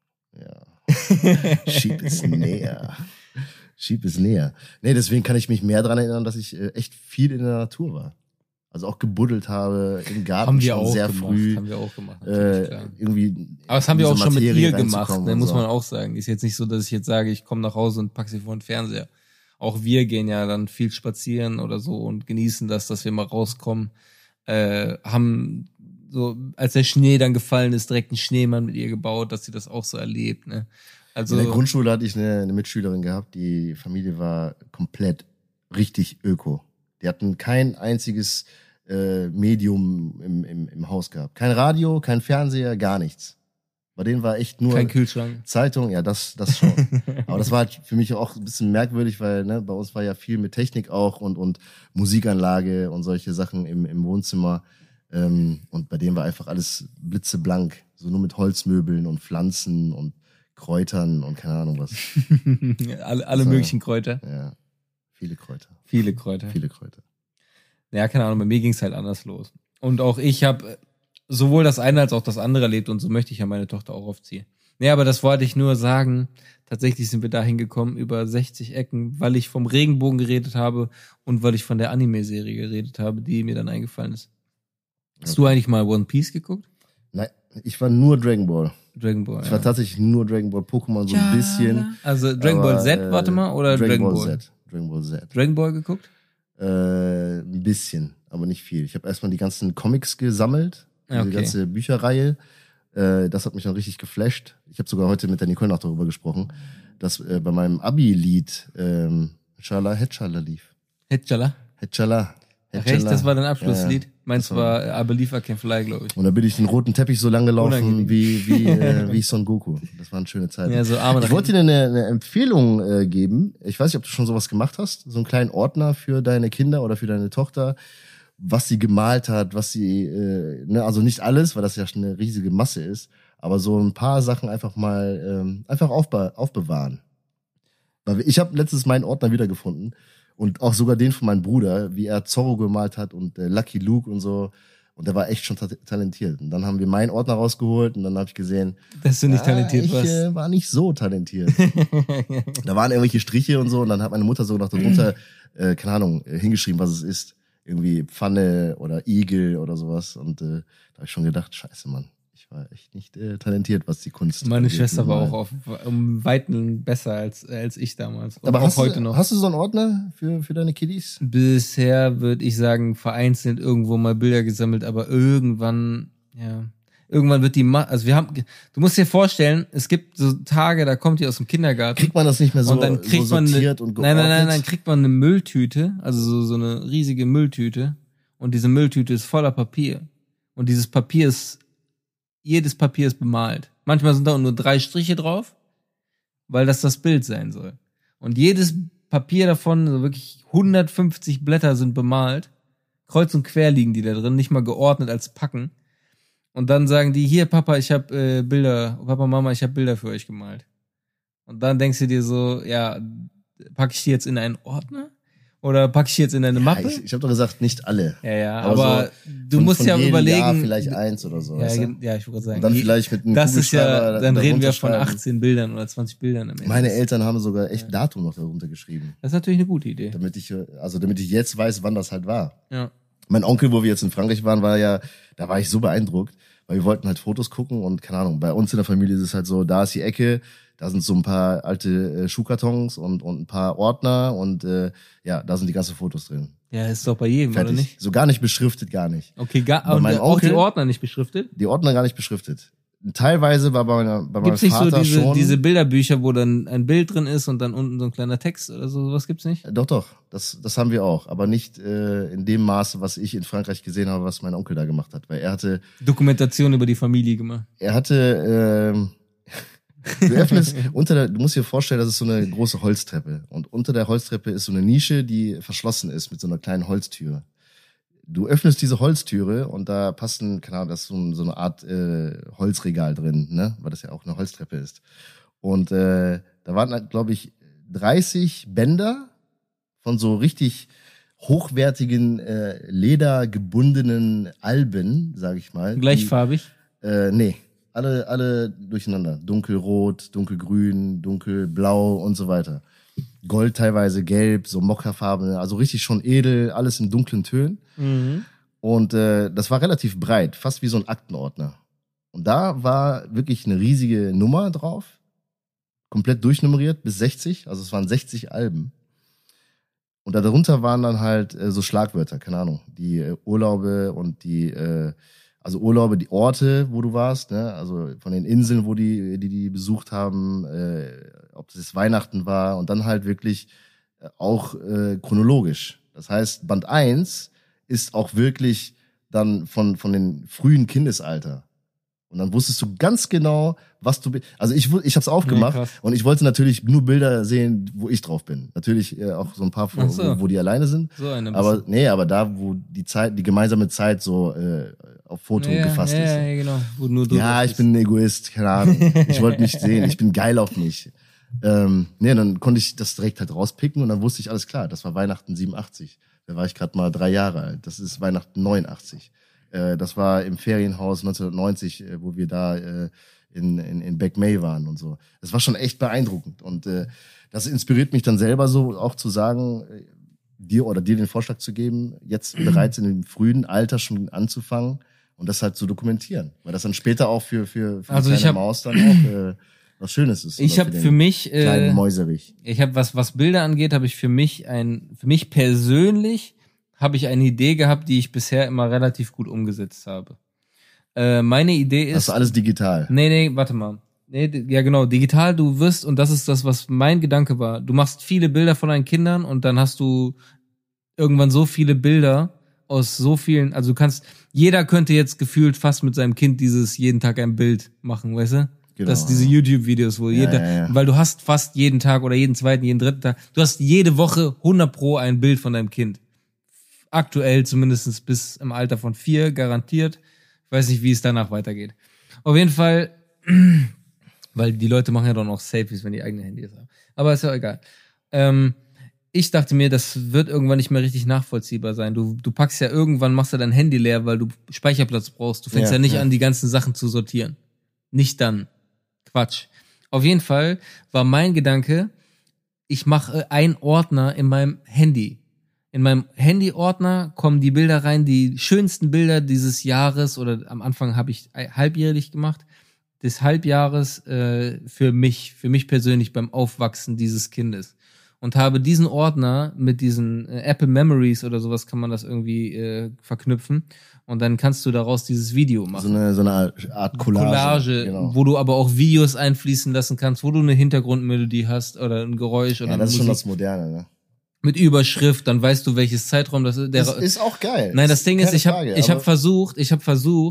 ja. Schieb es näher. Schieb es näher. Nee, deswegen kann ich mich mehr daran erinnern, dass ich äh, echt viel in der Natur war. Also auch gebuddelt habe, im Garten Haben wir schon auch sehr gemacht, früh. haben wir auch gemacht, natürlich, Äh, klar. irgendwie Aber das haben wir in auch diese schon mit Materie ihr gemacht, reinzukommen ne, und muss so. man auch sagen. Ist jetzt nicht so, dass ich jetzt sage, ich komme nach Hause und pack sie vor den Fernseher. Auch wir gehen ja dann viel spazieren oder so und genießen das, dass wir mal rauskommen. Äh, haben so, als der Schnee dann gefallen ist, direkt einen Schneemann mit ihr gebaut, dass sie das auch so erlebt. Ne? Also In der Grundschule hatte ich eine, eine Mitschülerin gehabt, die Familie war komplett richtig öko. Die hatten kein einziges äh, Medium im, im, im Haus gehabt. Kein Radio, kein Fernseher, gar nichts. Bei denen war echt nur kein Kühlschrank. Zeitung, ja, das, das schon. Aber das war halt für mich auch ein bisschen merkwürdig, weil ne, bei uns war ja viel mit Technik auch und, und Musikanlage und solche Sachen im, im Wohnzimmer. Ähm, und bei denen war einfach alles blitzeblank. So nur mit Holzmöbeln und Pflanzen und Kräutern und keine Ahnung was. alle alle So. möglichen Kräuter. Ja, viele Kräuter. Viele Kräuter. Viele Kräuter. Ja, keine Ahnung, bei mir ging's halt anders los. Und auch ich habe sowohl das eine als auch das andere erlebt und so möchte ich ja meine Tochter auch aufziehen. Nee, aber das wollte ich nur sagen. Tatsächlich sind wir dahin gekommen über sechzig Ecken, weil ich vom Regenbogen geredet habe und weil ich von der Anime-Serie geredet habe, die mir dann eingefallen ist. Hast du eigentlich mal One Piece geguckt? Nein, ich war nur Dragon Ball. Dragon Ball. Ich ja. war tatsächlich nur Dragon Ball, Pokémon so ein bisschen. Also Dragon aber, Ball Z, äh, warte mal, oder Dragon, Dragon, Ball Ball? Z. Dragon Ball Z. Dragon Ball geguckt? Äh, ein bisschen, aber nicht viel. Ich habe erstmal die ganzen Comics gesammelt, Ja, die okay. ganze Bücherreihe. Äh, das hat mich dann richtig geflasht. Ich habe sogar heute mit der Nicole noch darüber gesprochen, dass äh, bei meinem Abi-Lied ähm, Schala Hetschala lief. Hetchala. Hetschala. Ach echt, das war dein Abschlusslied? Ja, ja. Meins Das war- war I Believe I Can Fly, glaube ich. Und da bin ich den roten Teppich so lang gelaufen Unangenehm. wie wie äh, wie Son Goku. Das waren schöne Zeiten. Ja, so Arme nach Ich wollte dir eine, eine Empfehlung äh, geben. Ich weiß nicht, ob du schon sowas gemacht hast. So einen kleinen Ordner für deine Kinder oder für deine Tochter, was sie gemalt hat, was sie, äh, ne, also nicht alles, weil das ja schon eine riesige Masse ist, aber so ein paar Sachen einfach mal ähm, einfach aufbe aufbewahren. Weil ich habe letztens meinen Ordner wiedergefunden und auch sogar den von meinem Bruder, wie er Zorro gemalt hat und äh, Lucky Luke und so. Und der war echt schon ta talentiert. Und dann haben wir meinen Ordner rausgeholt und dann habe ich gesehen, Dass du nicht ah, talentiert ich warst. äh, war nicht so talentiert. Da waren irgendwelche Striche und so und dann hat meine Mutter so noch darunter, äh, keine Ahnung, äh, hingeschrieben, was es ist. Irgendwie Pfanne oder Igel oder sowas. Und äh, da habe ich schon gedacht, scheiße, Mann, ich war echt nicht äh, talentiert, was die Kunst Meine angeht, Schwester war normal. auch auf, um Weiten besser als, als ich damals. Und Aber auch hast, heute du, noch. hast du so einen Ordner für, für deine Kiddies? Bisher würde ich sagen, vereinzelt irgendwo mal Bilder gesammelt, aber irgendwann, ja, irgendwann wird die, Ma also wir haben, du musst dir vorstellen, es gibt so Tage, da kommt die aus dem Kindergarten. Kriegt man das nicht mehr so, und dann kriegt so man eine, sortiert und geordnet? nein, nein, nein, dann kriegt man eine Mülltüte, also so, so eine riesige Mülltüte. Und diese Mülltüte ist voller Papier. Und dieses Papier ist, jedes Papier ist bemalt. Manchmal sind da nur drei Striche drauf, weil das das Bild sein soll. Und jedes Papier davon, so wirklich hundertfünfzig Blätter sind bemalt. Kreuz und quer liegen die da drin, nicht mal geordnet als Packen. Und dann sagen die, hier Papa, ich habe äh, Bilder, Papa, Mama, ich habe Bilder für euch gemalt. Und dann denkst du dir so, ja, packe ich die jetzt in einen Ordner? Oder packe ich die jetzt in eine Mappe? Ja, ich ich habe doch gesagt, nicht alle. Ja, ja, aber, aber so du von, musst von ja jedem überlegen. Jahr vielleicht eins oder so. Ja, weißt du? ja, ich würde sagen. Und dann vielleicht mit einem Das ist ja, Kugelschreiber dann reden wir von darunter schreiben. achtzehn Bildern oder zwanzig Bildern am Ende. Meine Eltern haben sogar echt Datum noch darunter geschrieben. Das ist natürlich eine gute Idee. Damit ich, also damit ich jetzt weiß, wann das halt war. Ja. Mein Onkel, wo wir jetzt in Frankreich waren, war ja, da war ich so beeindruckt, weil wir wollten halt Fotos gucken und keine Ahnung, bei uns in der Familie ist es halt so, da ist die Ecke, da sind so ein paar alte äh, Schuhkartons und, und ein paar Ordner und äh, ja, da sind die ganzen Fotos drin. Ja, ist doch bei jedem, Fertig. oder nicht? So gar nicht beschriftet, gar nicht. Okay, gar, Bei und meinem auch die Onkel- Ordner nicht beschriftet? Die Ordner gar nicht beschriftet. Teilweise war bei, meiner, bei meinem Gibt's nicht so Vater diese, schon. diese Bilderbücher, wo dann ein Bild drin ist und dann unten so ein kleiner Text oder so, sowas gibt's nicht? Doch, doch, das, das haben wir auch. Aber nicht äh, in dem Maße, was ich in Frankreich gesehen habe, was mein Onkel da gemacht hat. Weil er hatte, Dokumentation über die Familie gemacht. er hatte, ähm, du öffnest, unter der, du musst dir vorstellen, das ist so eine große Holztreppe. Und unter der Holztreppe ist so eine Nische, die verschlossen ist mit so einer kleinen Holztüre. Du öffnest diese Holztüre und da passen, keine Ahnung, das ist so, ein, so eine Art äh, Holzregal drin, ne, weil das ja auch eine Holztreppe ist. Und äh, da waren, glaube ich, dreißig Bänder von so richtig hochwertigen äh, ledergebundenen Alben, sag ich mal. Gleichfarbig. Die, äh, nee, alle alle durcheinander. Dunkelrot, dunkelgrün, dunkelblau und so weiter. Gold teilweise, gelb, so Mokkafarben, also richtig schon edel, alles in dunklen Tönen. Mhm. Und äh, das war relativ breit, fast wie so ein Aktenordner. Und da war wirklich eine riesige Nummer drauf, komplett durchnummeriert bis sechzig, also es waren sechzig Alben. Und darunter waren dann halt äh, so Schlagwörter, keine Ahnung, die äh, Urlaube und die, äh, also Urlaube, die Orte, wo du warst, ne, also von den Inseln, wo die, die die besucht haben, äh, ob das jetzt Weihnachten war und dann halt wirklich äh, auch äh, chronologisch. Das heißt, Band eins ist auch wirklich dann von von den frühen Kindesalter. Und dann wusstest du ganz genau, was du bist. Also ich ich hab's aufgemacht Ja, krass. und ich wollte natürlich nur Bilder sehen, wo ich drauf bin. Natürlich äh, auch so ein paar, Ach so. wo, wo die alleine sind. So eine Aber nee, aber da, wo die Zeit, die gemeinsame Zeit so äh, auf Foto ja, gefasst ja, ist. Ja, ja, genau. Wo nur du Ja, drauf ich bist. bin ein Egoist, keine Ahnung. Ich wollte mich sehen, ich bin geil auf mich. Ähm, nee, dann konnte ich das direkt halt rauspicken und dann wusste ich, alles klar, das war Weihnachten siebenundachtzig. Da war ich gerade mal drei Jahre alt. Das ist Weihnachten neunundachtzig. Äh, das war im Ferienhaus neunzehnhundertneunzig, äh, wo wir da äh, in, in, in Beck May waren und so. Das war schon echt beeindruckend. Und äh, das inspiriert mich dann selber so auch zu sagen, äh, dir oder dir den Vorschlag zu geben, jetzt bereits in dem frühen Alter schon anzufangen und das halt zu dokumentieren. Weil das dann später auch für, für, für Also die ich kleine hab- Maus dann auch äh, was Schönes ist. Ich oder habe den für mich, kleinen äh, Mäuserich. ich habe was was Bilder angeht, habe ich für mich ein, für mich persönlich habe ich eine Idee gehabt, die ich bisher immer relativ gut umgesetzt habe. Äh, meine Idee Das ist, ist alles digital. nee, nee, warte mal. Nee, d- ja genau, digital, du wirst, und das ist das, was mein Gedanke war, du machst viele Bilder von deinen Kindern und dann hast du irgendwann so viele Bilder aus so vielen, also du kannst, jeder könnte jetzt gefühlt fast mit seinem Kind dieses jeden Tag ein Bild machen, weißt du? Genau, Das diese ja. YouTube-Videos, wo jeder, ja, ja. weil du hast fast jeden Tag oder jeden zweiten, jeden dritten Tag, du hast jede Woche hundert pro ein Bild von deinem Kind. Aktuell zumindest bis im Alter von vier, garantiert. Ich weiß nicht, wie es danach weitergeht. Auf jeden Fall, weil die Leute machen ja dann auch Selfies, wenn die eigene Handys haben. Aber ist ja auch egal. Ähm, ich dachte mir, das wird irgendwann nicht mehr richtig nachvollziehbar sein. Du, du packst ja irgendwann, machst du dein Handy leer, weil du Speicherplatz brauchst. Du fängst ja, Ja, nicht ja. an, die ganzen Sachen zu sortieren. Nicht dann. Quatsch. Auf jeden Fall war mein Gedanke, ich mache einen Ordner in meinem Handy. In meinem Handy-Ordner kommen die Bilder rein, die schönsten Bilder dieses Jahres, oder am Anfang habe ich halbjährlich gemacht, des Halbjahres äh, für mich, für mich persönlich beim Aufwachsen dieses Kindes. Und habe diesen Ordner mit diesen äh, Apple Memories oder sowas, kann man das irgendwie äh, verknüpfen. Und dann kannst du daraus dieses Video machen. So eine, so eine Art Collage. Collage, genau. wo du aber auch Videos einfließen lassen kannst, wo du eine Hintergrundmelodie hast oder ein Geräusch oder Ja, das ist Musik schon das Moderne, ne? mit Überschrift, dann weißt du, welches Zeitraum das ist. Der, Das ist auch geil. nein, das Ding ist, keine ich habe Frage, ich aber- habe versucht, ich habe versucht,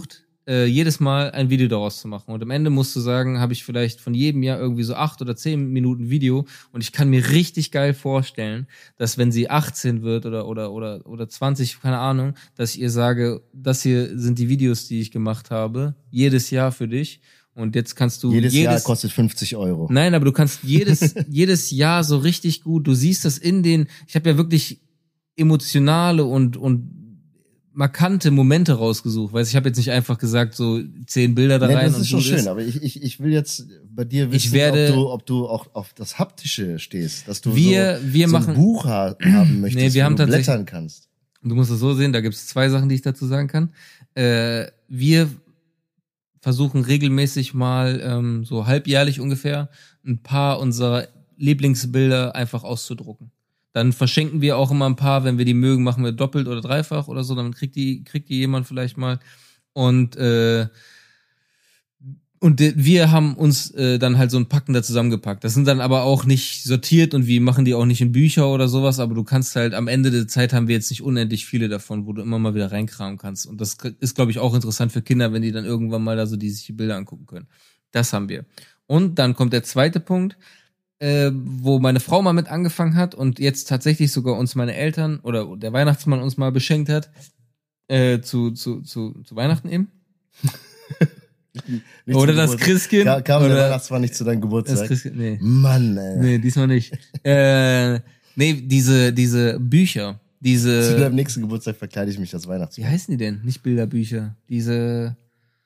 äh, jedes Mal ein Video daraus zu machen. Und am Ende musst du sagen, habe ich vielleicht von jedem Jahr irgendwie so acht oder zehn Minuten Video. Und ich kann mir richtig geil vorstellen, dass wenn sie achtzehn wird oder oder oder oder zwanzig, keine Ahnung, dass ich ihr sage, das hier sind die Videos, die ich gemacht habe, jedes Jahr für dich. Und jetzt kannst du jedes, jedes Jahr kostet fünfzig Euro. Nein, aber du kannst jedes jedes Jahr so richtig gut. Du siehst das in den. Ich habe ja wirklich emotionale und und markante Momente rausgesucht. Weißt, ich habe jetzt nicht einfach gesagt so zehn Bilder da Nein, rein. das ist und schon gut schön. ist. Aber ich ich ich will jetzt bei dir wissen, Ich werde, ob du ob du auch auf das Haptische stehst, dass du wir so, wir so machen ein Buch ha- haben möchtest, Nee, wir wo haben du tatsächlich- blättern kannst. Du musst es so sehen, da gibt es zwei Sachen, die ich dazu sagen kann. Äh, wir versuchen regelmäßig mal, ähm, so halbjährlich ungefähr, ein paar unserer Lieblingsbilder einfach auszudrucken. Dann verschenken wir auch immer ein paar, wenn wir die mögen, machen wir doppelt oder dreifach oder so, dann kriegt die, kriegt die jemand vielleicht mal. Und äh, Und wir haben uns äh, dann halt so ein Packen da zusammengepackt. Das sind dann aber auch nicht sortiert und wir machen die auch nicht in Bücher oder sowas, aber du kannst halt, am Ende der Zeit haben wir jetzt nicht unendlich viele davon, wo du immer mal wieder reinkramen kannst. Und das ist, glaube ich, auch interessant für Kinder, wenn die dann irgendwann mal da so die sich die Bilder angucken können. Das haben wir. Und dann kommt der zweite Punkt, äh, wo meine Frau mal mit angefangen hat und jetzt tatsächlich sogar uns meine Eltern oder der Weihnachtsmann uns mal beschenkt hat, äh, zu, zu, zu, zu Weihnachten eben. Nicht Oder zum das Geburtstag. Christkind. Ka- Kam oder der Weihnachtsmann nicht zu deinem das Geburtstag? Christkind, nee. Mann, ey. Nee, diesmal nicht. äh, nee, diese, diese Bücher, Zu diese, deinem nächsten Geburtstag verkleide ich mich als Weihnachtsmann. wie heißen die denn? Nicht Bilderbücher. Diese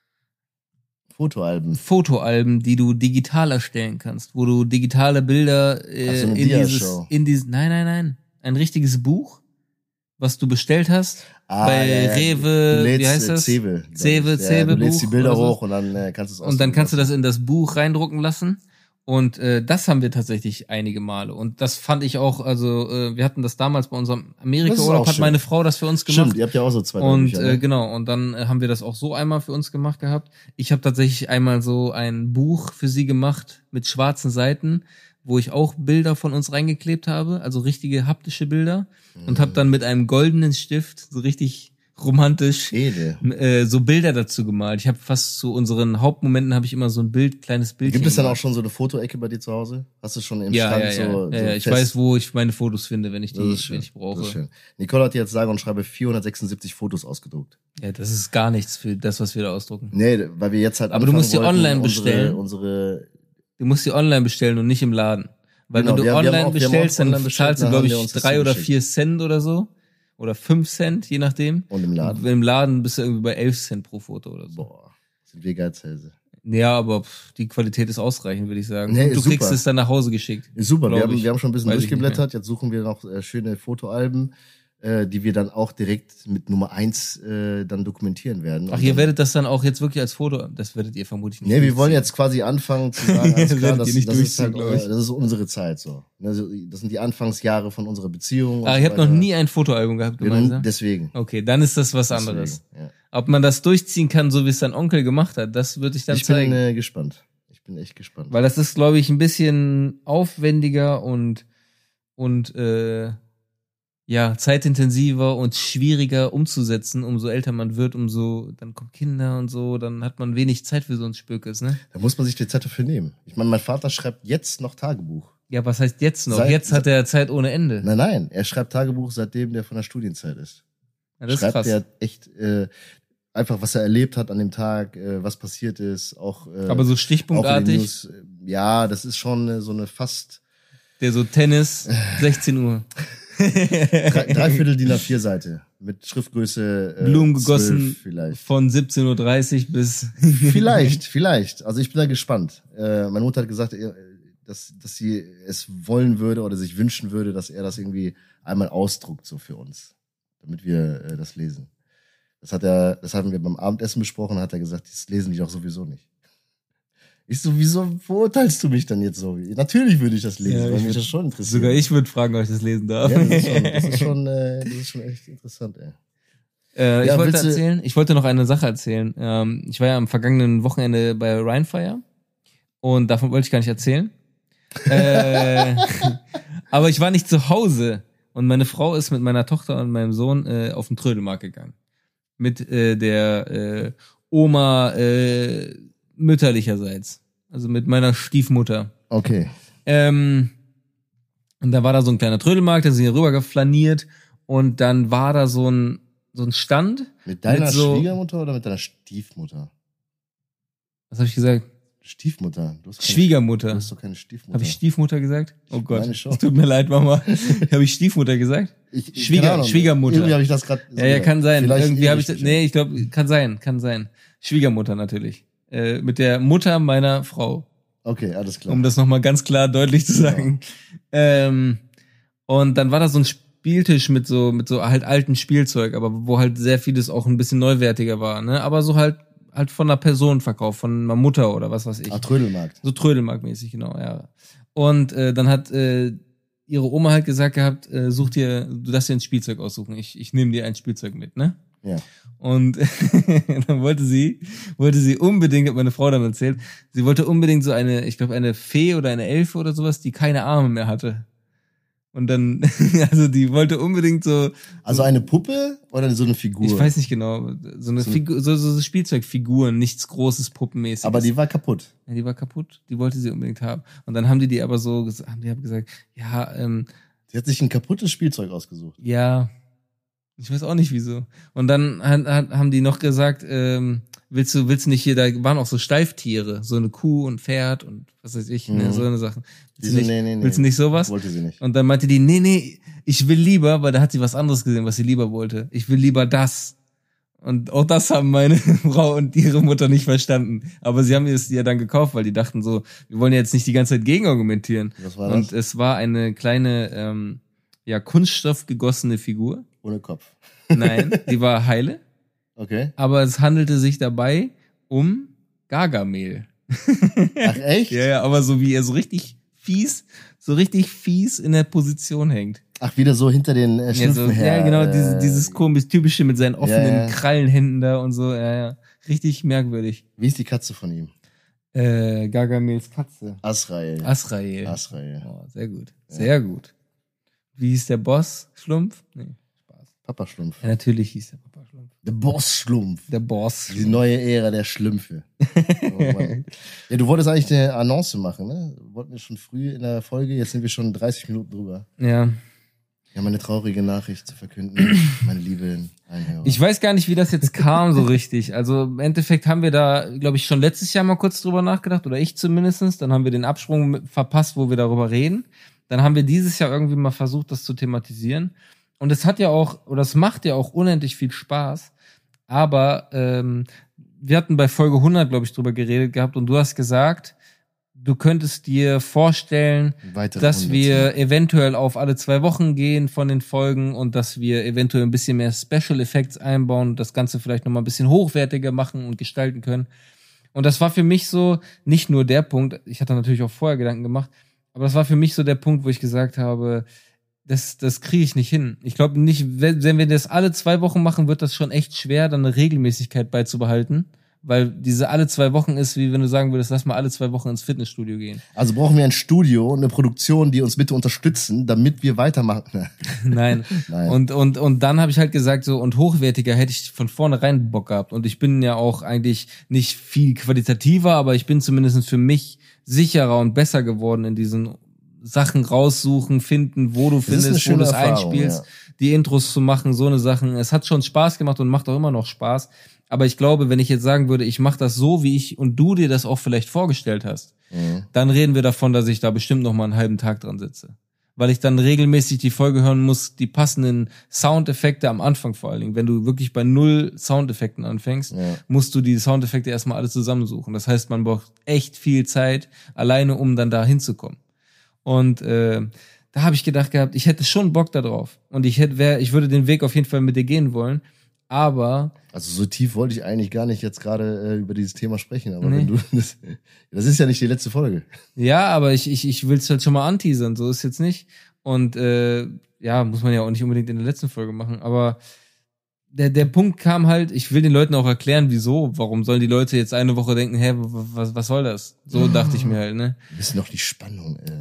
Fotoalben. Fotoalben, die du digital erstellen kannst, wo du digitale Bilder äh, Ach, so eine in dieses, Diashow. in dieses, nein, nein, nein, ein richtiges Buch, was du bestellt hast, bei ja, ja. Rewe, Du lädst, wie heißt äh, das? Zewe. glaub Zewe, ich. Ja, Zewe Du lädst die Buch Bilder oder so. hoch und dann äh, kannst du es Und dann kannst du ausdrucken das in das Buch reindrucken lassen. Und äh, das haben wir tatsächlich einige Male. Und das fand ich auch, also äh, wir hatten das damals bei unserem Amerika-Urlaub, auch hat schön. meine Frau das für uns lassen. gemacht. Stimmt, ihr habt ja auch so zwei drei Und Bücher, ne? äh, genau, und dann äh, haben wir das auch so einmal für uns gemacht gehabt. Ich habe tatsächlich einmal so ein Buch für sie gemacht mit schwarzen Seiten, wo ich auch Bilder von uns reingeklebt habe, also richtige haptische Bilder. Mhm. Und habe dann mit einem goldenen Stift so richtig romantisch Edel. äh, so Bilder dazu gemalt. Ich habe fast zu unseren Hauptmomenten habe ich immer so ein Bild, kleines Bild. Gibt es dann auch schon so eine Fotoecke bei dir zu Hause? Hast du schon im ja, Schrank ja, ja, so, ja, so ja, ich fest? weiß, wo ich meine Fotos finde, wenn ich die, Das ist schön. wenn ich brauche. Das ist schön. Nicole hat jetzt sage und schreibe vierhundertsechsundsiebzig Fotos ausgedruckt. Ja, das ist gar nichts für das, was wir da ausdrucken. Nee, weil wir jetzt halt Aber du musst die wollten, online unsere, bestellen. Unsere, Du musst die online bestellen und nicht im Laden. Weil Genau, wenn du wir haben- wir haben online auch- wir haben bestellst, auch dann online bestellt, zahlst du, dann glaube haben wir ich, uns das drei oder zugeschickt. vier Cent oder so. Oder fünf Cent, je nachdem. und im Laden. Und im Laden bist du irgendwie bei elf Cent pro Foto oder so. Boah, sind wir Geizhälse. Ja, aber pff, die Qualität ist ausreichend, würde ich sagen. Nee, und du ist super. kriegst es dann nach Hause geschickt. Ist super, wir Glaub haben, ich. wir haben schon ein bisschen Weiß ich nicht durchgeblättert. Jetzt suchen wir noch äh, schöne Fotoalben, äh, die wir dann auch direkt mit Nummer eins äh, dann dokumentieren werden. Ach, Und ihr dann, werdet das dann auch jetzt wirklich als Foto, das werdet ihr vermutlich nicht. Nee, wir wollen durchziehen. jetzt quasi anfangen zu sagen, alles Das klar, werdet das, ihr nicht das, ist durchziehen, halt, glaub ich. äh, das ist unsere Zeit so. Also, das sind die Anfangsjahre von unserer Beziehung. und Ah, so ihr habt noch weiter. nie ein Fotoalbum gehabt Wir gemeinsam? nun- Deswegen. Okay, dann ist das was deswegen anderes. ja. Ob man das durchziehen kann, so wie es dein Onkel gemacht hat, das würde ich dann Ich zeigen. bin äh, gespannt. Ich bin echt gespannt. Weil das ist, glaube ich, ein bisschen aufwendiger und, und äh, ja, zeitintensiver und schwieriger umzusetzen. Umso älter man wird, umso, dann kommen Kinder und so, dann hat man wenig Zeit für so ein Spökes, ne? Da muss man sich die Zeit dafür nehmen. Ich meine, mein Vater schreibt jetzt noch Tagebuch. Ja, was heißt jetzt noch? Seit- jetzt hat er Zeit ohne Ende. Nein, nein, er schreibt Tagebuch, seitdem der von der Studienzeit ist. Ja, das ist schreibt krass. er echt äh, einfach, was er erlebt hat an dem Tag, äh, was passiert ist, auch äh, Aber so auch in den stichpunktartig, News. Äh, Ja, das ist schon äh, so eine fast der so Tennis, sechzehn Uhr. drei, dreiviertel D I N A vier Seite mit Schriftgröße äh, Blumen gegossen zwölf vielleicht. von siebzehn Uhr dreißig bis Vielleicht, vielleicht. Also ich bin da gespannt. Äh, meine Mutter hat gesagt, äh, dass, dass sie es wollen würde oder sich wünschen würde, dass er das irgendwie einmal ausdruckt so für uns, damit wir äh, das lesen. Das hat er, das haben wir beim Abendessen besprochen, hat er gesagt, das lesen die doch sowieso nicht. Ich so, wieso verurteilst du mich dann jetzt so? Natürlich würde ich das lesen, Ja, weil ich mich würd- das schon interessiert. Sogar ich würde fragen, ob ich das lesen darf. Ja, das ist schon, das ist schon, äh, das ist schon echt interessant, ey. Äh, ich Ja, wollte willst du- erzählen, ich wollte noch eine Sache erzählen. Ähm, ich war ja am vergangenen Wochenende bei Rhinefire und davon wollte ich gar nicht erzählen. äh, aber ich war nicht zu Hause und meine Frau ist mit meiner Tochter und meinem Sohn äh, auf den Trödelmarkt gegangen. Mit äh, der äh, Oma äh, mütterlicherseits. Also mit meiner Stiefmutter. Okay. Ähm, und da war da so ein kleiner Trödelmarkt, da sind wir rüber geflaniert und dann war da so ein, so ein Stand. Mit deiner mit so, Schwiegermutter oder mit deiner Stiefmutter? Was habe ich gesagt? Stiefmutter. Du hast keine, Schwiegermutter. Du hast doch keine Stiefmutter. Habe ich Stiefmutter gesagt? Oh Gott, meine schon. es tut mir leid, Mama. Habe ich Stiefmutter gesagt? Ich, ich, Schwieger, keine Ahnung. Schwiegermutter. Irgendwie habe ich das gerade so Ja, ja, kann sein. Vielleicht Irgendwie habe ich irre das, nee, ich glaube, kann sein, kann sein. Schwiegermutter natürlich. Äh, mit der Mutter meiner Frau. Okay, alles klar. Um das nochmal ganz klar deutlich zu sagen. Ja. Ähm, und dann war da so ein Spieltisch mit so, mit so halt alten Spielzeug, aber wo halt sehr vieles auch ein bisschen neuwertiger war, ne? Aber so halt, halt von einer Person verkauft, von einer Mutter oder was weiß ich. Ah, Trödelmarkt. So Trödelmarktmäßig, genau, ja. Und äh, dann hat äh, ihre Oma halt gesagt gehabt, äh, such dir, du darfst dir ein Spielzeug aussuchen. Ich, ich nehme dir ein Spielzeug mit, ne? Ja. Und dann wollte sie, wollte sie unbedingt, hat meine Frau dann erzählt, sie wollte unbedingt so eine, ich glaube eine Fee oder eine Elfe oder sowas, die keine Arme mehr hatte. Und dann, also die wollte unbedingt so. Also eine Puppe oder so eine Figur? Ich weiß nicht genau, so eine So- Figur, so, so Spielzeugfiguren, nichts Großes, Puppenmäßiges. Aber die war kaputt. Ja, die war kaputt, die wollte sie unbedingt haben. Und dann haben die die aber so, ges- haben die aber gesagt, ja, ähm, Sie hat sich ein kaputtes Spielzeug ausgesucht. ja, ich weiß auch nicht wieso. Und dann hat, hat, haben die noch gesagt, ähm, willst du, willst du nicht hier, da waren auch so Steiftiere, so eine Kuh und Pferd und was weiß ich, ne, Mhm. so eine Sachen. Die Willst so, du nicht, nee, nee, nee. willst du nicht sowas? Wollte sie nicht. Und dann meinte die, nee, nee, ich will lieber, weil da hat sie was anderes gesehen, was sie lieber wollte. Ich will lieber das. Und auch das haben meine Frau und ihre Mutter nicht verstanden. Aber sie haben es ja dann gekauft, weil die dachten so, wir wollen ja jetzt nicht die ganze Zeit gegenargumentieren. Was war Und das? es war eine kleine, ähm, ja, Kunststoff gegossene Figur. Ohne Kopf. Nein, die war heile. Okay. Aber es handelte sich dabei um Gargamel. Ach, echt? Ja, ja, aber so wie er so richtig fies, so richtig fies in der Position hängt. Ach, wieder so hinter den äh, Ja, so, Schlümpfen her. ja, genau, äh, dieses, dieses komisch typische mit seinen offenen Ja, ja. Krallenhänden da und so, ja, ja. Richtig merkwürdig. Wie ist die Katze von ihm? Äh, Gargamels Katze. Asrael. Asrael. Asrael. Oh, sehr gut. Sehr gut. Wie hieß der Boss? Schlumpf? Nee, Spaß. Papa Schlumpf. Ja, natürlich hieß der Papa Schlumpf. Der Boss-Schlumpf. Der Boss. Die neue Ära der Schlümpfe. Oh Mann. Ja, du wolltest eigentlich eine Annonce machen, ne? Wollten wir schon früh in der Folge, jetzt sind wir schon dreißig Minuten drüber. Ja. Wir haben eine traurige Nachricht zu verkünden, meine lieben Einhörer. Ich weiß gar nicht, wie das jetzt kam so richtig. Also im Endeffekt haben wir da, glaube ich, schon letztes Jahr mal kurz drüber nachgedacht, oder ich zumindestens. Dann haben wir den Absprung mit- verpasst, wo wir darüber reden. Dann haben wir dieses Jahr irgendwie mal versucht, das zu thematisieren. Und es hat ja auch, oder es macht ja auch unendlich viel Spaß. Aber ähm, wir hatten bei Folge hundert, glaube ich, drüber geredet gehabt und du hast gesagt, du könntest dir vorstellen, Weitere dass hundert wir eventuell auf alle zwei Wochen gehen von den Folgen und dass wir eventuell ein bisschen mehr Special Effects einbauen und das Ganze vielleicht nochmal ein bisschen hochwertiger machen und gestalten können. Und das war für mich so nicht nur der Punkt, ich hatte natürlich auch vorher Gedanken gemacht, aber das war für mich so der Punkt, wo ich gesagt habe, das, das kriege ich nicht hin. Ich glaube nicht, wenn, wenn wir das alle zwei Wochen machen, wird das schon echt schwer, dann eine Regelmäßigkeit beizubehalten. Weil diese alle zwei Wochen ist, wie wenn du sagen würdest, lass mal alle zwei Wochen ins Fitnessstudio gehen. Also brauchen wir ein Studio und eine Produktion, die uns bitte unterstützen, damit wir weitermachen. Nein. Nein. Und, und, und dann habe ich halt gesagt, so, und hochwertiger hätte ich von vornherein Bock gehabt. Und ich bin ja auch eigentlich nicht viel qualitativer, aber ich bin zumindest für mich sicherer und besser geworden in diesen Sachen raussuchen, finden, wo du ist eine findest, wo schöne du es Erfahrung, einspielst, ja. die Intros zu machen, so eine Sachen. Es hat schon Spaß gemacht und macht auch immer noch Spaß. Aber ich glaube, wenn ich jetzt sagen würde, ich mache das so, wie ich und du dir das auch vielleicht vorgestellt hast, Mhm. dann reden wir davon, dass ich da bestimmt noch mal einen halben Tag dran sitze. Weil ich dann regelmäßig die Folge hören muss, die passenden Soundeffekte am Anfang vor allen Dingen. Wenn du wirklich bei null Soundeffekten anfängst, Ja. musst du die Soundeffekte erstmal alle zusammensuchen. Das heißt, man braucht echt viel Zeit alleine, um dann da hinzukommen. Und äh, da habe ich gedacht gehabt, ich hätte schon Bock da drauf. Und ich hätte, wär, ich würde den Weg auf jeden Fall mit dir gehen wollen. Aber Also so tief wollte ich eigentlich gar nicht jetzt gerade äh, über dieses Thema sprechen, aber Nee. wenn du das, das ist ja nicht die letzte Folge. ja, aber ich, ich, ich will es halt schon mal anteasern, so ist jetzt nicht. Und äh, ja, muss man ja auch nicht unbedingt in der letzten Folge machen. Aber der, der Punkt kam halt, ich will den Leuten auch erklären, wieso. Warum sollen die Leute jetzt eine Woche denken, hä, was, was soll das? So dachte ich mir halt, ne? Wir wissen doch die Spannung. Äh.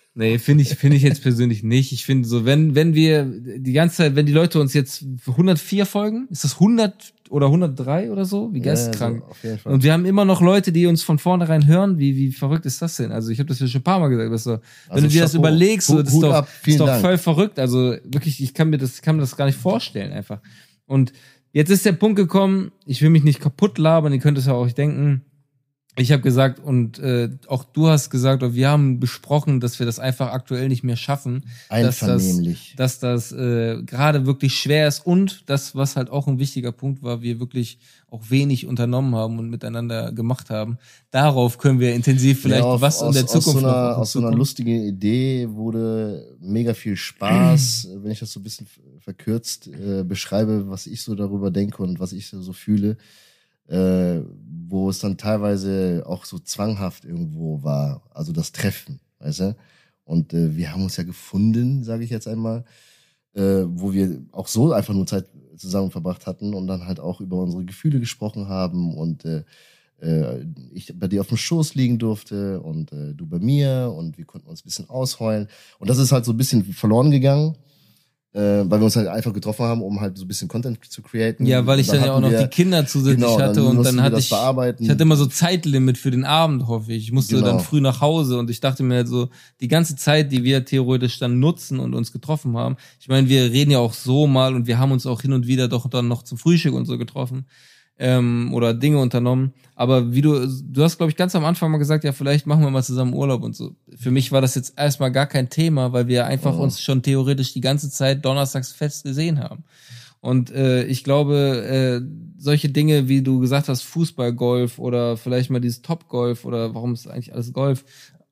Nee, finde ich, finde ich jetzt persönlich nicht. Ich finde so, wenn, wenn wir die ganze Zeit, wenn die Leute uns jetzt hundertvier folgen, ist das hundert oder hundertdrei oder so? Wie geisteskrank. Ja, so, auf jeden Fall. Und wir haben immer noch Leute, die uns von vornherein hören. Wie, wie verrückt ist das denn? Also ich habe das ja schon ein paar Mal gesagt. Dass so, wenn Also du dir das Chapeau. überlegst, so, das ist Hut doch, ab. ist Vielen doch Dank. voll verrückt. Also wirklich, ich kann mir das, kann mir das gar nicht vorstellen einfach. Und jetzt ist der Punkt gekommen, ich will mich nicht kaputt labern, ihr könnt es ja auch denken. Ich habe gesagt und äh, auch du hast gesagt, oder wir haben besprochen, dass wir das einfach aktuell nicht mehr schaffen, dass das, Einvernehmlich. dass das äh, gerade wirklich schwer ist und das, was halt auch ein wichtiger Punkt war, wir wirklich auch wenig unternommen haben und miteinander gemacht haben. Darauf können wir intensiv vielleicht Ja, auf- was in aus, der Zukunft aus so einer, noch auf uns aus so einer zukommt. lustigen Idee wurde mega viel Spaß, wenn ich das so ein bisschen verkürzt äh, beschreibe, was ich so darüber denke und was ich so, so fühle, äh, wo es dann teilweise auch so zwanghaft irgendwo war, also das Treffen, weißt du? Und äh, wir haben uns ja gefunden, sage ich jetzt einmal, äh, wo wir auch so einfach nur Zeit zusammen verbracht hatten und dann halt auch über unsere Gefühle gesprochen haben und äh, äh, ich bei dir auf dem Schoß liegen durfte und äh, du bei mir und wir konnten uns ein bisschen ausheulen. Und das ist halt so ein bisschen verloren gegangen, äh, weil wir uns halt einfach getroffen haben, um halt so ein bisschen Content zu createn. Ja, weil ich Und dann, ja auch hatten noch wir- die Kinder zusätzlich genau, hatte dann und mussten dann wir hatte das ich, bearbeiten. ich hatte immer so Zeitlimit für den Abend, hoffe ich. Ich musste Genau. dann früh nach Hause und ich dachte mir halt so, die ganze Zeit, die wir theoretisch dann nutzen und uns getroffen haben. Ich meine, wir reden ja auch so mal und wir haben uns auch hin und wieder doch dann noch zum Frühstück und so getroffen. Ähm, oder Dinge unternommen. Aber wie du, du hast, glaube ich, ganz am Anfang mal gesagt, ja, vielleicht machen wir mal zusammen Urlaub und so. Für mich war das jetzt erstmal gar kein Thema, weil wir einfach Oh. uns schon theoretisch die ganze Zeit donnerstags fest gesehen haben. Und äh, ich glaube, äh, solche Dinge, wie du gesagt hast, Fußball, Golf oder vielleicht mal dieses Top-Golf oder warum ist eigentlich alles Golf?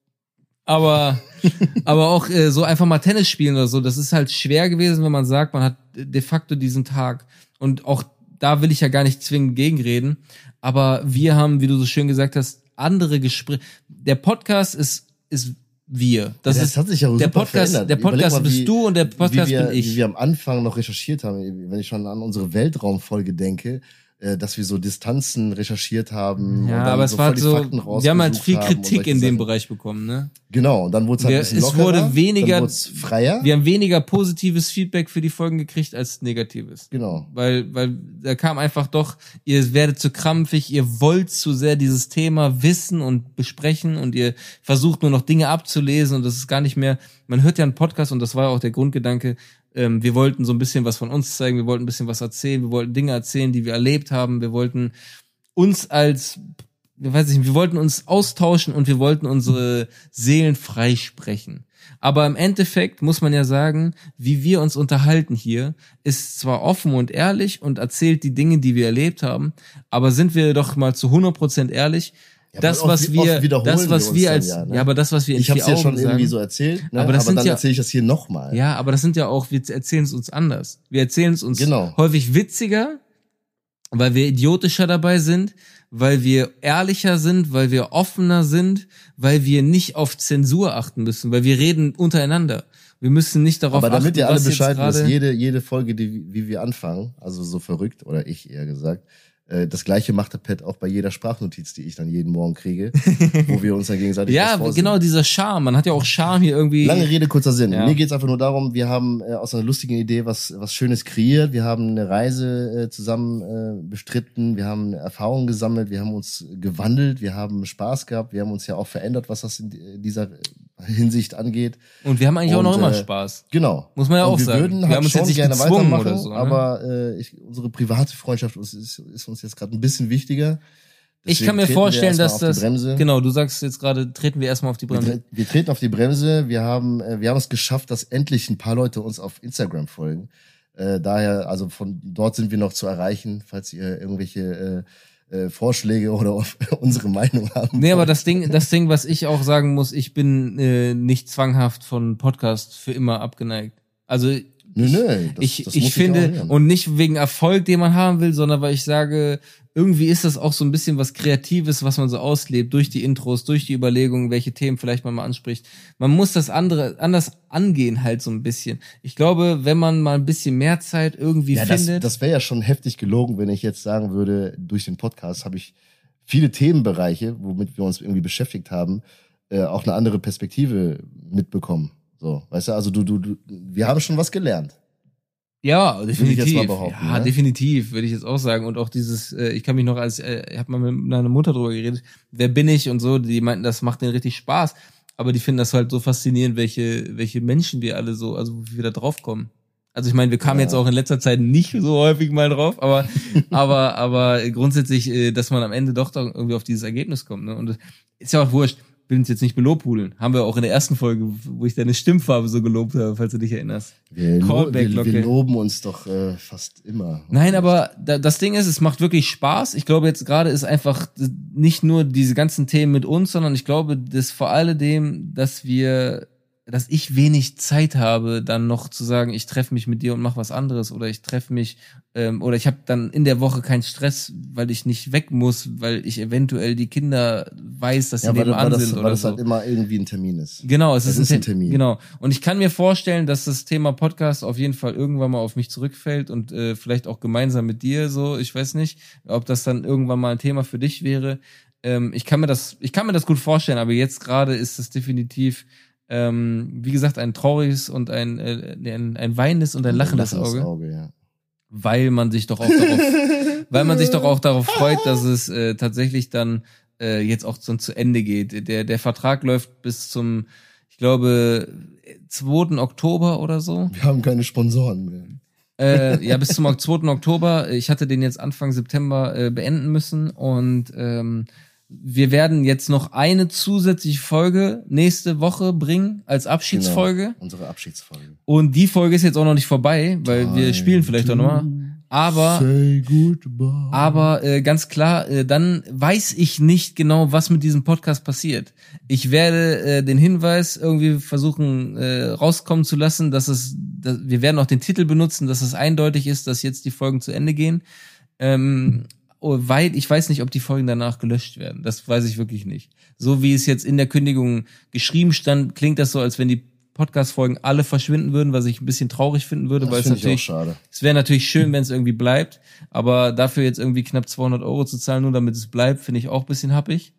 Aber aber auch äh, so einfach mal Tennis spielen oder so, das ist halt schwer gewesen, wenn man sagt, man hat de facto diesen Tag. Und auch da will ich ja gar nicht zwingend gegenreden. Aber wir haben, wie du so schön gesagt hast, andere Gespräche. Der Podcast ist ist wir. Das, Ja, ist hat sich ja der super Podcast. verändert. Der Überleg Podcast mal, bist wie- du und der Podcast wie wir, bin ich. Wie wir am Anfang noch recherchiert haben, wenn ich schon an unsere Weltraumfolge denke, äh, dass wir so Distanzen recherchiert haben. Ja, und dann aber es so war voll die so, Fakten wir haben halt rausgesucht viel haben und Kritik solche in dem Sachen. Bereich bekommen, ne? Genau, und dann wurde es halt Wir- ein bisschen es lockerer, wurde weniger- dann wurde es freier. Wir haben weniger positives Feedback für die Folgen gekriegt als negatives. Genau. Weil, weil da kam einfach doch, ihr werdet zu krampfig, ihr wollt zu sehr dieses Thema wissen und besprechen und ihr versucht nur noch Dinge abzulesen und das ist gar nicht mehr, man hört ja einen Podcast und das war ja auch der Grundgedanke, ähm, wir wollten so ein bisschen was von uns zeigen, wir wollten ein bisschen was erzählen, wir wollten Dinge erzählen, die wir erlebt haben, wir wollten uns als, ich weiß nicht, wir wollten uns austauschen und wir wollten unsere Seelen freisprechen. Aber im Endeffekt muss man ja sagen, wie wir uns unterhalten hier, ist zwar offen und ehrlich und erzählt die Dinge, die wir erlebt haben, aber sind wir doch mal zu hundert Prozent ehrlich, Ja, das, aber was oft- wir, oft wiederholen das, was wir uns wir dann als, ja, ja, ne? aber das, was wir in Ich habe vier es ja schon Augen irgendwie sagen, so erzählt, ne? Aber aber, das sind dann ja- erzähle ich das hier nochmal. ja, aber das sind ja auch, wir erzählen es uns anders. Wir erzählen es uns Genau. häufig witziger, weil wir idiotischer dabei sind, weil wir ehrlicher sind, weil wir offener sind, weil wir nicht auf Zensur achten müssen, weil wir reden untereinander. Wir müssen nicht darauf Aber damit achten, ihr alle was jetzt Bescheid wisst, gerade- jede, jede Folge, die, wie wir anfangen, also so verrückt, oder ich eher gesagt, äh, das gleiche macht der Pat auch bei jeder Sprachnotiz, die ich dann jeden Morgen kriege, wo wir uns dann gegenseitig Ja, was vorsingen. genau, dieser Charme. Man hat ja auch Charme hier irgendwie. Lange Rede, kurzer Sinn. Ja. Mir geht's einfach nur darum, wir haben äh, aus einer lustigen Idee was was Schönes kreiert. Wir haben eine Reise äh, zusammen äh, bestritten. Wir haben Erfahrungen gesammelt. Wir haben uns gewandelt. Wir haben Spaß gehabt. Wir haben uns ja auch verändert, was das in äh, dieser Hinsicht angeht. Und wir haben eigentlich auch Und, noch immer äh, Spaß. Genau. Muss man ja Und auch wir sagen. würden Wir halt haben uns schon jetzt nicht gerne gezwungen weitermachen, oder so, ne? aber äh, ich, unsere private Freundschaft ist, ist, ist uns jetzt gerade ein bisschen wichtiger. Ich Deswegen kann mir treten wir vorstellen, erstmal dass auf die das, Bremse. genau, du sagst jetzt gerade, treten wir erstmal auf die Wir, Bremse. tre wir treten auf die Bremse. Wir haben, äh, wir haben es geschafft, dass endlich ein paar Leute uns auf Instagram folgen. Äh, daher, also von dort sind wir noch zu erreichen, falls ihr irgendwelche äh, äh, Vorschläge oder auf unsere Meinung haben. Nee, aber wollt. das Ding, das Ding, was ich auch sagen muss, ich bin äh, nicht zwanghaft von Podcast für immer abgeneigt. Also Nö, nö. Das, ich, das ich muss finde, auch hören. und nicht wegen Erfolg, den man haben will, sondern weil ich sage, irgendwie ist das auch so ein bisschen was Kreatives, was man so auslebt, durch die Intros, durch die Überlegungen, welche Themen vielleicht man mal anspricht. Man muss das andere anders angehen halt so ein bisschen. Ich glaube, wenn man mal ein bisschen mehr Zeit irgendwie ja, das, findet. das wäre ja schon heftig gelogen, wenn ich jetzt sagen würde, durch den Podcast habe ich viele Themenbereiche, womit wir uns irgendwie beschäftigt haben, äh, auch eine andere Perspektive mitbekommen. So, weißt du, also du, du, du, wir haben schon was gelernt. Ja, definitiv. Würde ich jetzt mal behaupten, ja, ne? definitiv, würde ich jetzt auch sagen. Und auch dieses, äh, ich kann mich noch als, äh, ich habe mal mit meiner Mutter drüber geredet, wer bin ich und so, die meinten, das macht denen richtig Spaß. Aber die finden das halt so faszinierend, welche, welche Menschen wir alle so, also wie wir da drauf kommen. Also ich meine, wir kamen Ja. jetzt auch in letzter Zeit nicht so häufig mal drauf, aber, aber, aber grundsätzlich, äh, dass man am Ende doch da irgendwie auf dieses Ergebnis kommt, ne? Und das ist ja auch wurscht. Will uns jetzt nicht belobhudeln. Haben wir auch in der ersten Folge, wo ich deine Stimmfarbe so gelobt habe, falls du dich erinnerst. Wir, lo wir, Callback-Glocke. wir loben uns doch äh, fast immer. Nein, aber da, das Ding ist, es macht wirklich Spaß. Ich glaube, jetzt gerade ist einfach nicht nur diese ganzen Themen mit uns, sondern ich glaube, dass vor alledem, dass wir, dass ich wenig Zeit habe, dann noch zu sagen, ich treffe mich mit dir und mach was anderes oder ich treffe mich ähm, oder ich habe dann in der Woche keinen Stress, weil ich nicht weg muss, weil ich eventuell die Kinder weiß, dass sie Ja, weil, nebenan weil das, sind weil oder das so. halt immer irgendwie ein Termin ist. Genau, es Das ist, ist ein, ein Termin. Genau. Und ich kann mir vorstellen, dass das Thema Podcast auf jeden Fall irgendwann mal auf mich zurückfällt und äh, vielleicht auch gemeinsam mit dir so. Ich weiß nicht, ob das dann irgendwann mal ein Thema für dich wäre. Ähm, ich kann mir das, ich kann mir das gut vorstellen, aber jetzt gerade ist es definitiv, ähm, wie gesagt, ein trauriges und ein, äh, ein, ein weinendes und ein lachendes Auge, Auge ja. weil man sich doch auch darauf, weil man sich doch auch darauf freut, dass es äh, tatsächlich dann äh, jetzt auch so zu Ende geht. Der der Vertrag läuft bis zum, ich glaube, zweiten Oktober oder so. Wir haben keine Sponsoren mehr. Äh, ja, bis zum zweiten Oktober. Ich hatte den jetzt Anfang September äh, beenden müssen und ähm, wir werden jetzt noch eine zusätzliche Folge nächste Woche bringen als Abschiedsfolge. Genau, unsere Abschiedsfolge. Und die Folge ist jetzt auch noch nicht vorbei, weil wir spielen vielleicht auch nochmal. Aber, Say goodbye. aber äh, ganz klar, äh, dann weiß ich nicht genau, was mit diesem Podcast passiert. Ich werde äh, den Hinweis irgendwie versuchen äh, rauskommen zu lassen, dass es, dass, wir werden auch den Titel benutzen, dass es eindeutig ist, dass jetzt die Folgen zu Ende gehen. Ähm, Oh, weil ich weiß nicht, ob die Folgen danach gelöscht werden. Das weiß ich wirklich nicht. So wie es jetzt in der Kündigung geschrieben stand, klingt das so, als wenn die Podcast-Folgen alle verschwinden würden, was ich ein bisschen traurig finden würde, Das weil es finde ich auch natürlich, schade. es wäre natürlich schön, wenn es irgendwie bleibt, aber dafür jetzt irgendwie knapp zweihundert Euro zu zahlen, nur damit es bleibt, finde ich auch ein bisschen happig.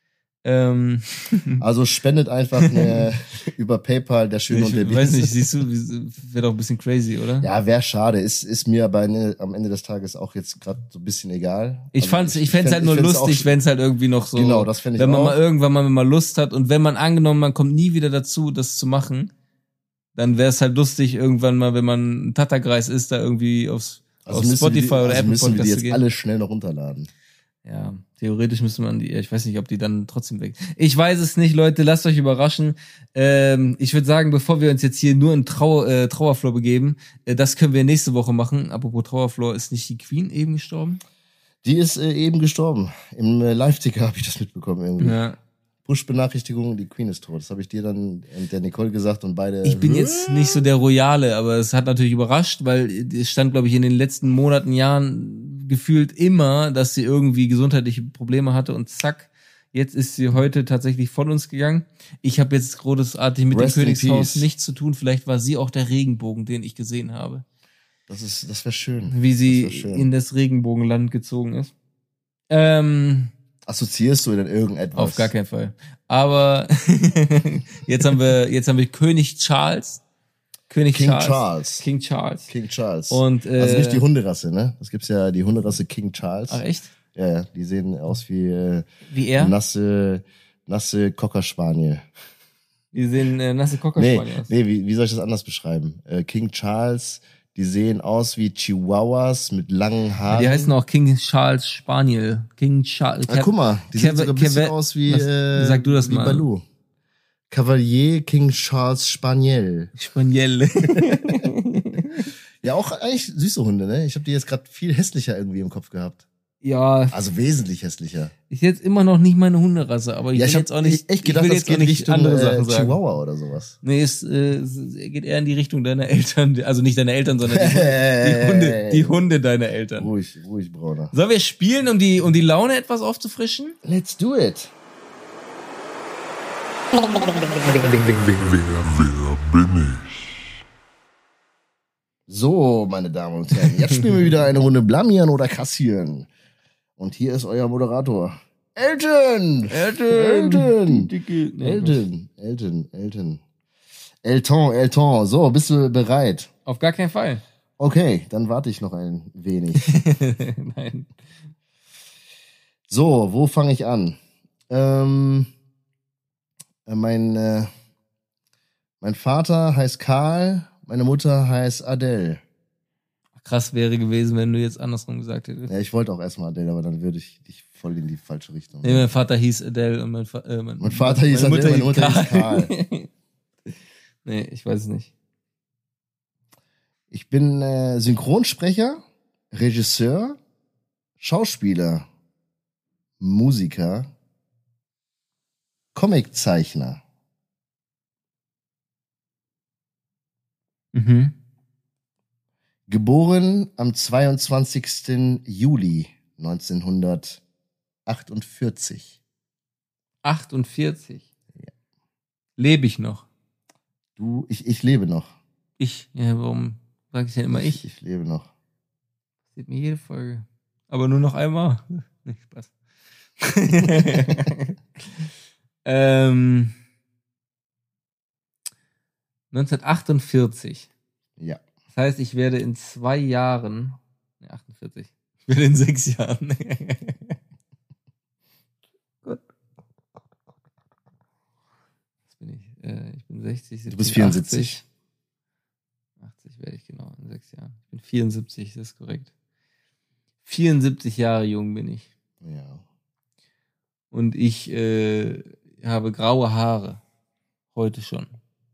Ähm, Also spendet einfach eine, über PayPal der Schöne ich und der weiß Biest. nicht, siehst du, wäre doch ein bisschen crazy, oder? Ja, wäre schade. Ist, ist mir aber ne, am Ende des Tages auch jetzt gerade so ein bisschen egal. Ich Also fand's, ich fänd's fänd- halt nur ich fänd's lustig, auch- wenn es halt irgendwie noch so, Genau, das fänd ich wenn man auch. mal irgendwann mal, mal Lust hat und wenn man angenommen, man kommt nie wieder dazu, das zu machen, dann wäre es halt lustig irgendwann mal, wenn man ein Tatterkreis ist, da irgendwie aufs, Also auf müssen Spotify wir die, oder also Apple müssen wir die Podcast zu jetzt gehen. alle schnell noch runterladen. Ja, theoretisch müsste man die, ich weiß nicht, ob die dann trotzdem weg. Ich weiß es nicht, Leute, lasst euch überraschen. Ähm, ich würde sagen, bevor wir uns jetzt hier nur in Trauer, äh, Trauerflor begeben, äh, das können wir nächste Woche machen. Apropos Trauerflor, ist nicht die Queen eben gestorben? Die ist äh, eben gestorben. Im äh, Live-Ticker habe ich das mitbekommen irgendwie. Ja. Push-Benachrichtigung, die Queen ist tot. Das habe ich dir dann und der Nicole gesagt und beide. Ich bin jetzt nicht so der Royale, aber es hat natürlich überrascht, weil es stand, glaube ich, in den letzten Monaten, Jahren gefühlt immer, dass sie irgendwie gesundheitliche Probleme hatte und zack, jetzt ist sie heute tatsächlich von uns gegangen. Ich habe jetzt großartig mit Rest dem in Königshaus peace. nichts zu tun. Vielleicht war sie auch der Regenbogen, den ich gesehen habe. Das ist, das wäre schön. Wie sie Das wär schön. in das Regenbogenland gezogen ist. Ähm, Assoziierst du denn irgendetwas? auf gar keinen Fall. Aber jetzt haben wir, jetzt haben wir König Charles. König King Charles. Charles. King Charles. King Charles. Und, äh, also nicht die Hunderasse, ne? Es gibt's ja die Hunderasse King Charles. Ach echt? Ja, ja, die sehen aus wie äh, Wie er? nasse, nasse Cocker Spaniel. Die sehen äh, nasse Nee, Cockerspanier aus. nee, wie, wie soll ich das anders beschreiben? Äh, King Charles, die sehen aus wie Chihuahuas mit langen Haaren. Die heißen auch King Charles Spaniel. King Charles. Ah, guck mal, die sehen Kev- sogar ein bisschen Kev- aus wie, Was- äh, sag du das wie mal. Baloo. Cavalier King Charles Spaniel. Spaniel. Ja, auch eigentlich süße Hunde, ne? Ich habe die jetzt gerade viel hässlicher irgendwie im Kopf gehabt. Ja, Also wesentlich hässlicher. ist jetzt immer noch nicht meine Hunderasse, aber ich Ja, will ich habe jetzt auch nicht, echt gedacht, ich will das jetzt auch geht nicht Richtung andere äh, Sachen sagen. Chihuahua oder sowas. Nee, es, äh, es geht eher in die Richtung deiner Eltern, also nicht deine Eltern, sondern die, die Hunde, die Hunde deiner Eltern. Ruhig, ruhig, Brauner. Sollen wir spielen, um die, um die Laune etwas aufzufrischen? Let's do it. Wer, wer bin ich? So, meine Damen und Herren, jetzt spielen wir wieder eine Runde Blamieren oder Kassieren. Und hier ist euer Moderator, Elton! Elton! Elton! Dicke. Nee, Elton, Elton, Elton. Elton, Elton. So, bist du bereit? Auf gar keinen Fall. Okay, dann warte ich noch ein wenig. Nein. So, wo fange ich an? Ähm, äh, mein, äh, mein Vater heißt Karl, meine Mutter heißt Adele. Krass wäre gewesen, wenn du jetzt andersrum gesagt hättest. Ja, ich wollte auch erstmal Adele, aber dann würde ich dich voll in die falsche Richtung. Nee, mein Vater hieß Adele und mein, Fa äh, mein, Mein Vater hieß meine Adele, Mutter meine Mutter hieß hieß Karl. Nee, ich weiß es nicht. Ich bin äh, Synchronsprecher, Regisseur, Schauspieler, Musiker, Comiczeichner. Mhm. Geboren am zweiundzwanzigsten Juli neunzehnhundertachtundvierzig. achtundvierzig. Ja. Lebe ich noch? Du, ich, ich lebe noch. Ich? Ja, warum sage ich denn immer ich? Ich lebe noch. Sieht mir jede Folge. Aber nur noch einmal. Nicht Spaß. ähm, neunzehnhundertachtundvierzig. Ja. Das heißt, ich werde in zwei Jahren, ne, achtundvierzig, ich werde in sechs Jahren. Gut. Was bin ich? Äh, ich bin sechzig, siebzig, Du bist vierundsiebzig. achtzig. achtzig werde ich genau in sechs Jahren. Ich bin vierundsiebzig, das ist korrekt. vierundsiebzig Jahre jung bin ich. Ja. Und ich äh, habe graue Haare. Heute schon.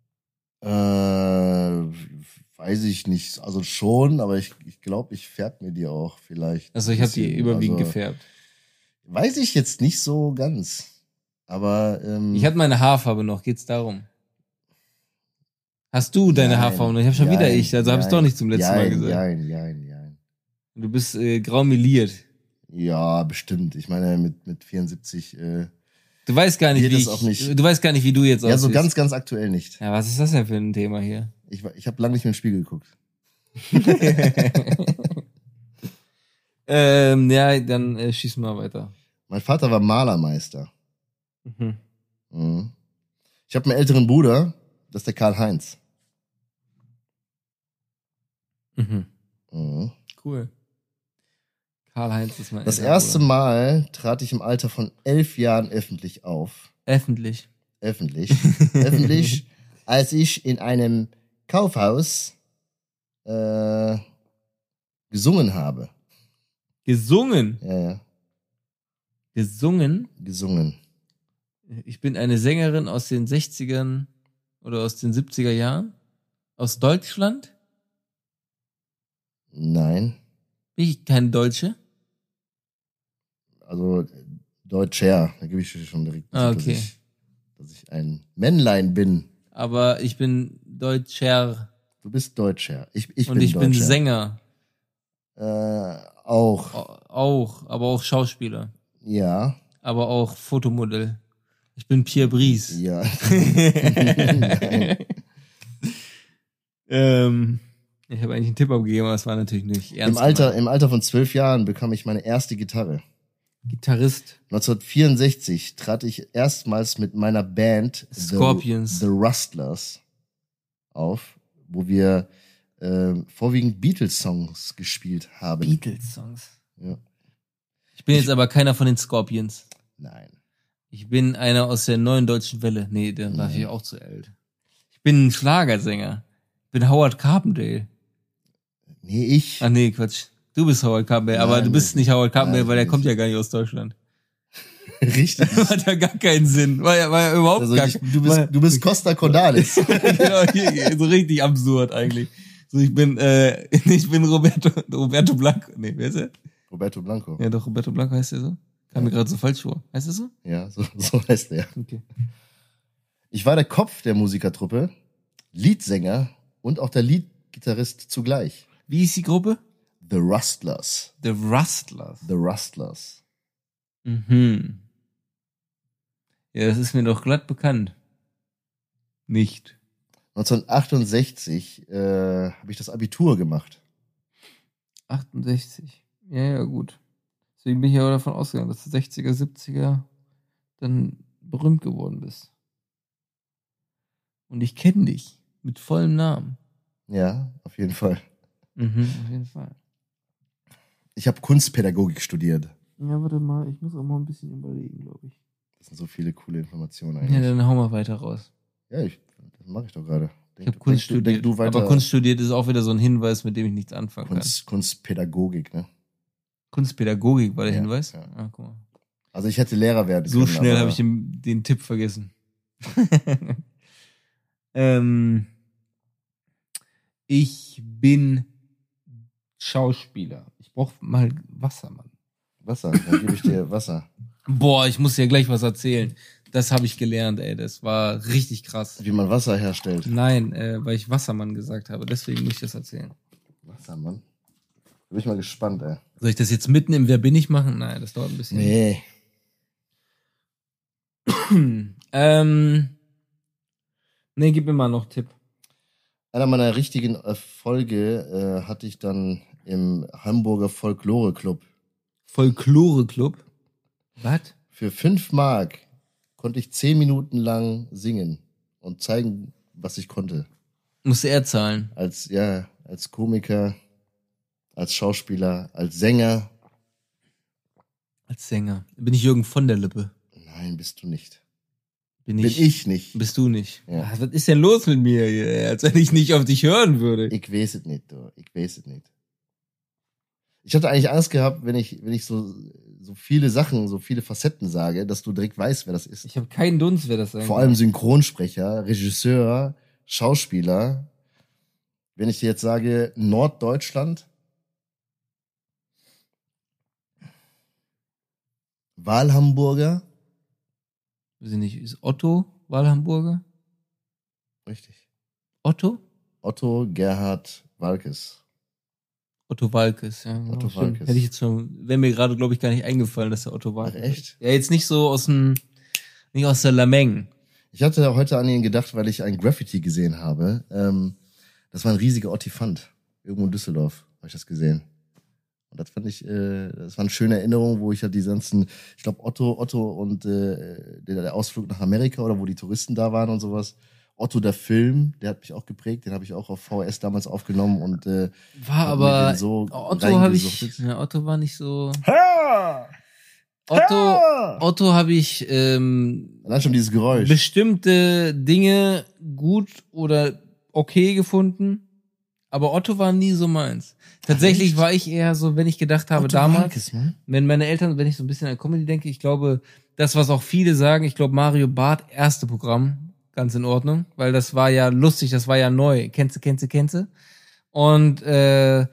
Äh, weiß ich nicht. Also schon, aber ich, ich glaube, ich färb mir die auch vielleicht. Also ich habe die überwiegend also, gefärbt. Weiß ich jetzt nicht so ganz. Aber ähm, Ich hatte meine Haarfarbe noch, geht's darum? Hast du deine Jein, Haarfarbe noch? Ich habe schon jein, wieder ich, also habe ich jein, doch nicht zum letzten Mal jein, gesagt. Jein, jein, jein. Du bist äh, graumeliert. Ja, bestimmt. Ich meine, mit, mit vierundsiebzig, äh, Du weißt gar nicht, Geht wie das ich, auch nicht. du weißt gar nicht, wie du jetzt ja, so aussiehst. ganz, ganz aktuell nicht. Ja, was ist das denn für ein Thema hier? Ich, ich habe lange nicht mehr in den Spiegel geguckt. ähm, ja, dann äh, schieß mal weiter. Mein Vater war Malermeister. Mhm. Mhm. Ich habe einen älteren Bruder, das ist der Karl-Heinz. Mhm. Mhm. Cool. Karl-Heinz ist mein Das älterer erste Bruder. Mal trat ich im Alter von elf Jahren öffentlich auf. Öffentlich. Öffentlich. öffentlich, als ich in einem Kaufhaus äh, gesungen habe. Gesungen. Ja, ja, Gesungen. gesungen. Ich bin eine Sängerin aus den sechzigern oder aus den siebziger Jahren. Aus Deutschland. Nein. Bin ich keine Deutsche? Also Deutscher, da gebe ich dir schon direkt, Ah, dass, okay. ich, dass ich ein Männlein bin. Aber ich bin Deutscher. Du bist Deutscher. Ich, ich Und bin ich bin Deutscher. Sänger. Äh, auch. Au- Auch, aber auch Schauspieler. Ja. Aber auch Fotomodell. Ich bin Pierre Brice. Ja. Nein. ähm, ich habe eigentlich einen Tipp abgegeben, aber das war natürlich nicht ernst Im Alter, gemeint. im Alter von zwölf Jahren bekam ich meine erste Gitarre. Gitarrist. neunzehnhundertvierundsechzig trat ich erstmals mit meiner Band Scorpions. The, The Rustlers auf, wo wir äh, vorwiegend Beatles-Songs gespielt haben. Beatles-Songs. Ja. Ich bin jetzt aber keiner von den Scorpions. Nein. Ich bin einer aus der neuen deutschen Welle. Nee, dann war Nee. ich auch zu alt. Ich bin ein Schlagersänger. Ich bin Howard Carpendale. Nee, ich. Ah nee, Quatsch. Du bist Howard Carpendale, aber Nein, du bist nicht. nicht Howard Carpendale, Nein, weil der nicht. kommt ja gar nicht aus Deutschland. Richtig. Hat ja gar keinen Sinn. War ja, war ja überhaupt Also gar ich, du bist, war, du bist Costa Cordalis. genau, hier, so richtig absurd eigentlich. So, ich bin, äh, ich bin Roberto, Roberto Blanco. Nee, wer ist er? Roberto Blanco. Ja, doch, Roberto Blanco heißt der so? Kam Ja. mir gerade so falsch vor. Heißt er so? Ja, so, so heißt er. Okay. Ich war der Kopf der Musikertruppe, Leadsänger und auch der Leadgitarrist zugleich. Wie ist die Gruppe? The Rustlers. The Rustlers. The Rustlers. Mhm. Ja, das ist mir doch glatt bekannt. Nicht. neunzehnhundertachtundsechzig äh, habe ich das Abitur gemacht. achtundsechzig. Ja, ja, gut. Deswegen bin ich ja auch davon ausgegangen, dass du sechziger, siebziger dann berühmt geworden bist. Und ich kenne dich mit vollem Namen. Ja, auf jeden Fall. Mhm, auf jeden Fall. Ich habe Kunstpädagogik studiert. Ja, warte mal, ich muss auch mal ein bisschen überlegen, glaube ich. Das sind so viele coole Informationen eigentlich. Ja, dann hau mal weiter raus. Ja, ich, das mache ich doch gerade. Ich habe Kunst du, studiert, du weiter. aber Kunst studiert ist auch wieder so ein Hinweis, mit dem ich nichts anfangen Kunst, Kunstpädagogik, ne? kann. Kunstpädagogik war der Ja, Hinweis? ja. Ah, guck mal. Also ich hätte Lehrer werden So können. schnell aber- habe ich den, den Tipp vergessen. ähm, ich bin Schauspieler. Ich brauche mal Wasser, Mann. Wasser, dann gebe ich dir Wasser. Boah, ich muss dir gleich was erzählen. Das habe ich gelernt, ey. Das war richtig krass. Wie man Wasser herstellt. Nein, äh, weil ich Wassermann gesagt habe. Deswegen muss ich das erzählen. Wasser, Mann. Da bin ich mal gespannt, ey. Soll ich das jetzt mitten im Wer bin ich machen? Nein, das dauert ein bisschen. Nee. ähm, nee, gib mir mal noch einen Tipp. Einer meiner richtigen Erfolge äh, hatte ich dann im Hamburger Folklore-Club. Folklore-Club? Was? Für fünf Mark konnte ich zehn Minuten lang singen und zeigen, was ich konnte. Musste er zahlen? Als, ja, als Komiker, als Schauspieler, als Sänger. Als Sänger. Bin ich Jürgen von der Lippe? Nein, bist du nicht. Bin Bin ich? ich nicht. Bist du nicht? Ja. Ah, was ist denn los mit mir hier? Als wenn ich nicht auf dich hören würde. Ich weiß es nicht, du. Ich weiß es nicht. Ich hatte eigentlich Angst gehabt, wenn ich, wenn ich so, so viele Sachen, so viele Facetten sage, dass du direkt weißt, wer das ist. Ich habe keinen Dunst, wer das sein Vor kann. allem Synchronsprecher, Regisseur, Schauspieler. Wenn ich dir jetzt sage Norddeutschland, Wahlhamburger, Weiß ich nicht, ist Otto Wahlhamburger? richtig. Otto? Otto Gerhard Walkes. Otto Walkes, ja. Genau, Otto stimmt. Walkes. Hätte ich jetzt schon, wäre mir gerade, glaube ich, gar nicht eingefallen, dass der Otto Walkes Ach, echt? ist. Ja, jetzt nicht so aus dem, nicht aus der Lameng. Ich hatte heute an ihn gedacht, weil ich ein Graffiti gesehen habe. Ähm, das war ein riesiger Ottifant. Irgendwo in Düsseldorf habe ich das gesehen. Und das fand ich, äh, das war eine schöne Erinnerung, wo ich halt die ganzen, ich glaube Otto, Otto und äh, der, der Ausflug nach Amerika oder wo die Touristen da waren und sowas. Otto der Film, der hat mich auch geprägt, den habe ich auch auf V H S damals aufgenommen und äh, War hab mir aber, den so Otto habe ich, reingesuchtet. ja, Otto war nicht so, Ha! Otto, Ha! Otto habe ich, ähm, Allein schon dieses Geräusch. bestimmte Dinge gut oder okay gefunden, aber Otto war nie so meins. Tatsächlich Echt? war ich eher so, wenn ich gedacht habe Otto damals, Walkes, Mann. wenn meine Eltern, wenn ich so ein bisschen an Comedy denke, ich glaube, das, was auch viele sagen, ich glaube, Mario Barth, erste Programm, ganz in Ordnung, weil das war ja lustig, das war ja neu. Kennst du, kennst du, kennst du? Und äh,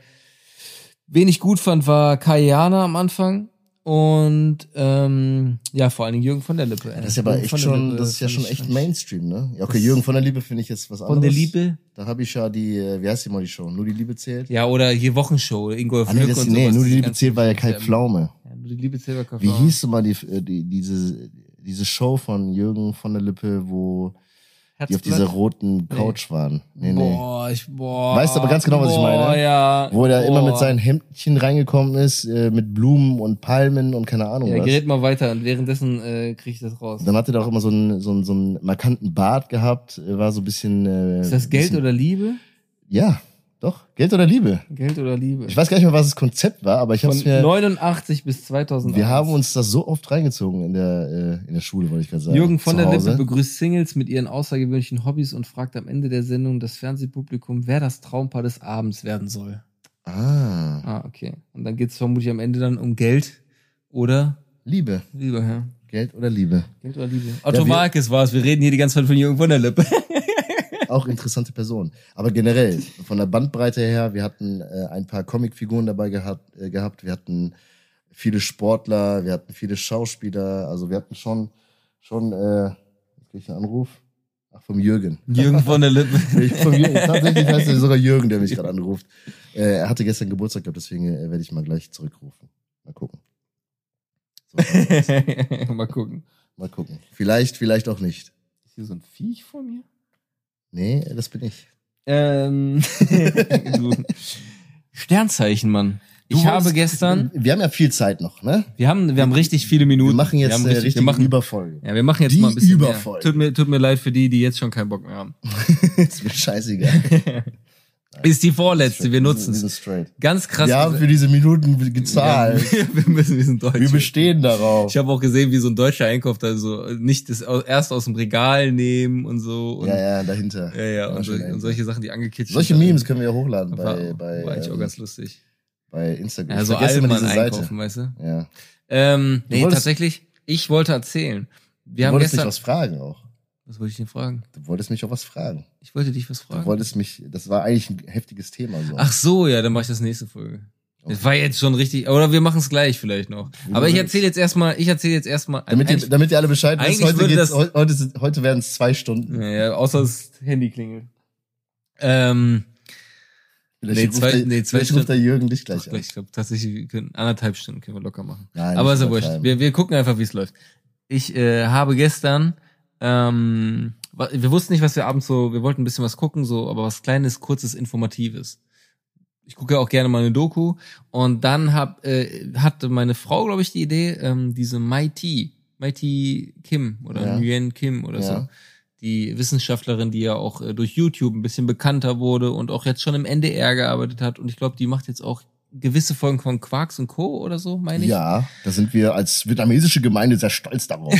wen ich gut fand, war Kayana am Anfang. Und ähm, ja, vor allen Dingen Jürgen von der Lippe. Das ist ja aber Jürgen echt von der schon, Lippe das ist ja fand schon ich echt schon- Mainstream, ne? Ja, okay, Das- Jürgen von der Liebe finde ich jetzt was anderes. Von der Liebe? Da habe ich ja die, äh, wie heißt die mal die Show? Nur die Liebe zählt? Ja, oder hier Wochenshow, Ingolf Ah, nee, Lück das, und nee, sowas. nur die Das Liebe ganze- zählt war ja Kai Ja, Pflaume. Ja, nur die Liebe zählt war Kai Wie Pflaume. hieß mal die, äh, die, diese, diese Show von Jürgen von der Lippe, wo die auf Herzblatt? dieser roten Couch waren? Nee, nee. Boah, ich, boah. Weißt du aber ganz genau, was ich boah, meine? Ja. Wo er immer boah. mit seinen Hemdchen reingekommen ist, äh, mit Blumen und Palmen und keine Ahnung Ja, was. gerät mal weiter und währenddessen äh, krieg ich das raus. Dann hat er doch immer so einen, so einen, so einen markanten Bart gehabt, äh, war so ein bisschen... Äh, Ist das Geld bisschen, oder Liebe? Ja, doch. Geld oder Liebe. Geld oder Liebe? Ich weiß gar nicht mehr, was das Konzept war, aber ich Von hab's mir... neunundachtzig bis zweitausendeins. Wir haben uns das so oft reingezogen in der, äh, in der Schule, wollte ich gerade sagen. Jürgen von Zu der Hause. Lippe begrüßt Singles mit ihren außergewöhnlichen Hobbys und fragt am Ende der Sendung das Fernsehpublikum, wer das Traumpaar des Abends werden soll. Ah, Ah, okay. Und dann geht's vermutlich am Ende dann um Geld oder Liebe. Liebe, ja. Geld oder Liebe. Geld oder Liebe. Otto wir- Walkes war's. Wir reden hier die ganze Zeit von Jürgen von der Lippe. Auch interessante Person. Aber generell, von der Bandbreite her, wir hatten äh, ein paar Comicfiguren dabei gehabt, äh, gehabt, wir hatten viele Sportler, wir hatten viele Schauspieler, also wir hatten schon, schon, äh, jetzt krieg ich einen Anruf. Ach, vom Jürgen. Jürgen von der Lippe. Ich, vom Jürgen. Tatsächlich heißt er sogar Jürgen, der mich gerade anruft. Äh, er hatte gestern Geburtstag gehabt, deswegen äh, werde ich mal gleich zurückrufen. Mal gucken. So, Mal gucken. mal gucken. Vielleicht, vielleicht auch nicht. Ist hier so ein Viech vor mir? Nee, das bin ich. Ähm, du. Sternzeichen, Mann. Ich habe gestern, Wir haben ja viel Zeit noch, ne? wir haben, wir haben richtig viele Minuten. Wir machen jetzt wir haben eine richtig, richtige wir machen, Überfolge. Ja, wir machen jetzt Die mal ein bisschen Überfolge. mehr. Tut mir, tut mir leid für die, die jetzt schon keinen Bock mehr haben. Ist mir scheißegal. Ist die vorletzte, wir nutzen Wir sind es. straight. Ganz krass. Wir haben für diese Minuten gezahlt. Ja, wir müssen, wir sind deutsch. Wir bestehen darauf. Ich habe auch gesehen, wie so ein Deutscher einkauft, also nicht das au- erst aus dem Regal nehmen und so. Und, Ja, ja, dahinter. ja, ja, und, so, schön und solche Sachen, die angekitscht Solche sind. Memes können wir ja hochladen war, bei, bei, war eigentlich auch ähm, ganz lustig. bei Instagram. Ja, Ich so vergesse immer Allmann diese einkaufen, Seite. weißt du? Ja. Ähm, nee, wolltest- tatsächlich, ich wollte erzählen. Wir Du haben wolltest gestern. mich was fragen auch. Was wollte ich denn fragen? Du wolltest mich auch was fragen. Ich wollte dich was Du fragen. wolltest mich, das war eigentlich ein heftiges Thema so. Ach so, ja, dann mache ich das nächste Folge. Okay. Das war jetzt schon richtig, oder wir machen es gleich vielleicht noch. Wie Aber du ich willst. erzähle jetzt erstmal, ich erzähle jetzt erstmal. damit, ihr, damit ihr alle Bescheid wisst, eigentlich heute würde geht's, das- heute, heute, sind- heute werden es zwei Stunden. Ja, ja, außer das Handy klingelt. Ähm, Vielleicht Nee, ruft zwei- der, nee, zwei vielleicht ruft der Jürgen dich gleich Ach, an. ich glaube tatsächlich, wir können anderthalb Stunden können wir locker machen. Nein, Aber nicht ist ja wurscht. übertreiben. Wir, wir gucken einfach, wie es läuft. Ich äh, habe gestern, ähm, wa- wir wussten nicht, was wir abends so, wir wollten ein bisschen was gucken, so, aber was Kleines, Kurzes, Informatives. Ich gucke ja auch gerne mal eine Doku. Und dann hab, äh, hatte meine Frau, glaube ich, die Idee, ähm, diese Mighty, Mighty Kim oder Ja. Nguyen Kim oder Ja. so. Die Wissenschaftlerin, die ja auch äh, durch YouTube ein bisschen bekannter wurde und auch jetzt schon im N D R gearbeitet hat. Und ich glaube, die macht jetzt auch gewisse Folgen von Quarks und Co. oder so, meine ich. Ja, da sind wir als vietnamesische Gemeinde sehr stolz darauf.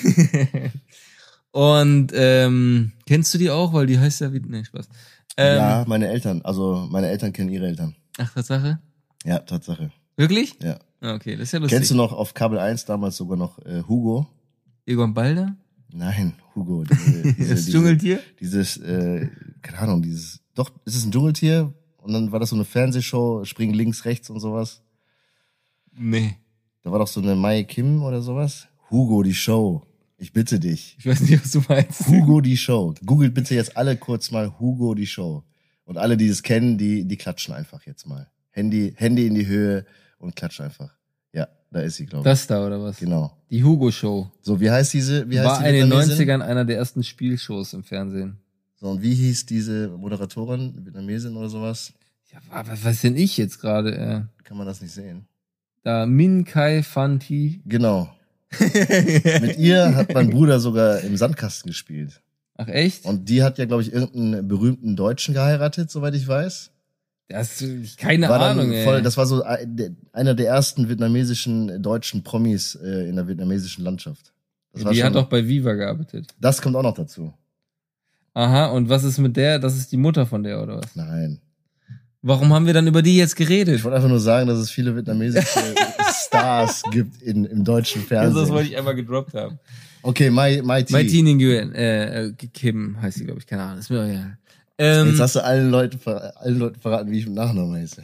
Und ähm, kennst du die auch? Weil die heißt ja wie... Nee, Spaß. Ähm, Ja, meine Eltern, also meine Eltern kennen ihre Eltern. Ach, Tatsache? Ja, Tatsache. Wirklich? Ja. Ah, okay, das ist ja lustig. Kennst du noch auf Kabel eins damals sogar noch äh, Hugo? Egon Balder? Nein, Hugo. Diese, diese, Das Dschungeltier? Dieses, äh, keine Ahnung, dieses, doch, ist es ein Dschungeltier? Und dann war das so eine Fernsehshow, springen links, rechts und sowas. Nee. Da war doch so eine Mai Kim oder sowas. Hugo, die Show. Ich bitte dich. Ich weiß nicht, was du meinst. Hugo, die Show. Googelt bitte jetzt alle kurz mal Hugo, die Show. Und alle, die es kennen, die, die klatschen einfach jetzt mal. Handy, Handy in die Höhe und klatschen einfach. Ja, da ist sie, glaube ich. Das da, oder was? Genau. Die Hugo-Show. So, wie heißt diese, wie heißt War die in den Vietnamesin? neunzigern einer der ersten Spielshows im Fernsehen. So, und wie hieß diese Moderatorin, Vietnamesin oder sowas? Ja, wa- was weiß denn ich jetzt gerade? Äh, Kann man das nicht sehen. da Min Kai Fan Thi. Genau. Mit ihr hat mein Bruder sogar im Sandkasten gespielt. Ach echt? Und die hat ja, glaube ich, irgendeinen berühmten Deutschen geheiratet, soweit ich weiß. Das keine War dann Ahnung, ey. voll, das war so ein- der- einer der ersten vietnamesischen äh, deutschen Promis äh, in der vietnamesischen Landschaft. Das, war Die schon, hat auch bei Viva gearbeitet. das kommt auch noch dazu. Aha, und was ist mit der? Das ist die Mutter von der, oder was? Nein. Warum haben wir dann über die jetzt geredet? Ich wollte einfach nur sagen, dass es viele vietnamesische Stars gibt in, im deutschen Also, das wollte Fernsehen. ich einmal gedroppt haben. Okay, Mai, Mai T. Mai Thi Nguyen, äh, äh, Kim heißt sie, glaube ich, keine Ahnung, ist mir auch egal. Ähm, Jetzt hast du allen Leuten, ver- allen Leuten verraten, wie ich mit Nachnamen heiße.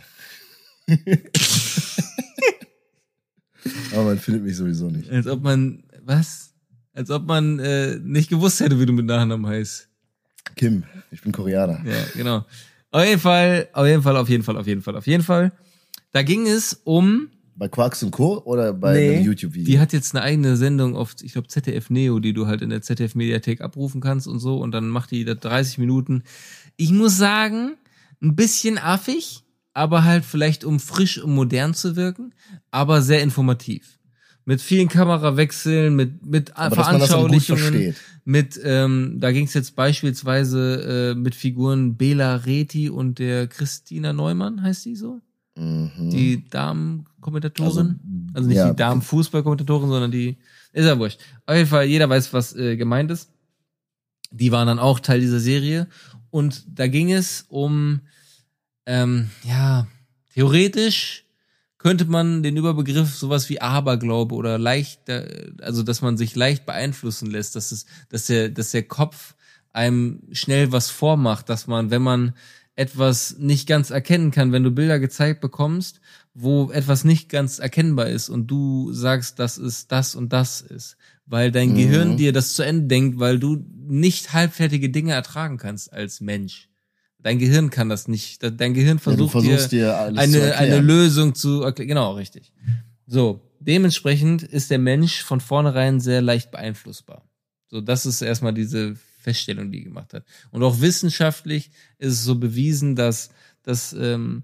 Aber man findet mich sowieso nicht. als ob man, was? Als ob man äh, nicht gewusst hätte, wie du mit Nachnamen heißt. Kim, ich bin Koreaner. Ja, genau. Auf jeden Fall, auf jeden Fall, auf jeden Fall, auf jeden Fall, auf jeden Fall. Da ging es um, Bei Quarks und Co. oder bei Nee, einem YouTube-Video? die hat jetzt eine eigene Sendung auf, ich glaube, Z D F Neo, die du halt in der Z D F-Mediathek abrufen kannst und so. Und dann macht die da dreißig Minuten. Ich muss sagen, ein bisschen affig, aber halt vielleicht um frisch und modern zu wirken, aber sehr informativ. Mit vielen Kamerawechseln, mit, mit Aber dass man das dann gut Veranschaulichungen, versteht. mit, ähm, da ging es jetzt beispielsweise äh, mit Figuren Bela Reti und der Christina Neumann, heißt die so? Mhm. Die Damenkommentatorin. Also, nicht ja, die Damenfußballkommentatorin, sondern die, ist ja wurscht. Auf jeden Fall, jeder weiß, was äh, gemeint ist. Die waren dann auch Teil dieser Serie. Und da ging es um, ähm, ja, theoretisch könnte man den Überbegriff sowas wie Aberglaube oder leicht, äh, also dass man sich leicht beeinflussen lässt, dass es, dass der, dass der Kopf einem schnell was vormacht, dass man, wenn man etwas nicht ganz erkennen kann, wenn du Bilder gezeigt bekommst, wo etwas nicht ganz erkennbar ist und du sagst, dass es das und das ist, weil dein Mhm. Gehirn dir das zu Ende denkt, weil du nicht halbfertige Dinge ertragen kannst als Mensch. Dein Gehirn kann das nicht. Dein Gehirn Ja, du versucht versuchst dir dir alles zu eine, erklären. eine Lösung zu erklären. Genau, richtig. So, dementsprechend ist der Mensch von vornherein sehr leicht beeinflussbar. So, das ist erstmal diese Feststellung, die gemacht hat. Und auch wissenschaftlich ist es so bewiesen, dass, dass ähm,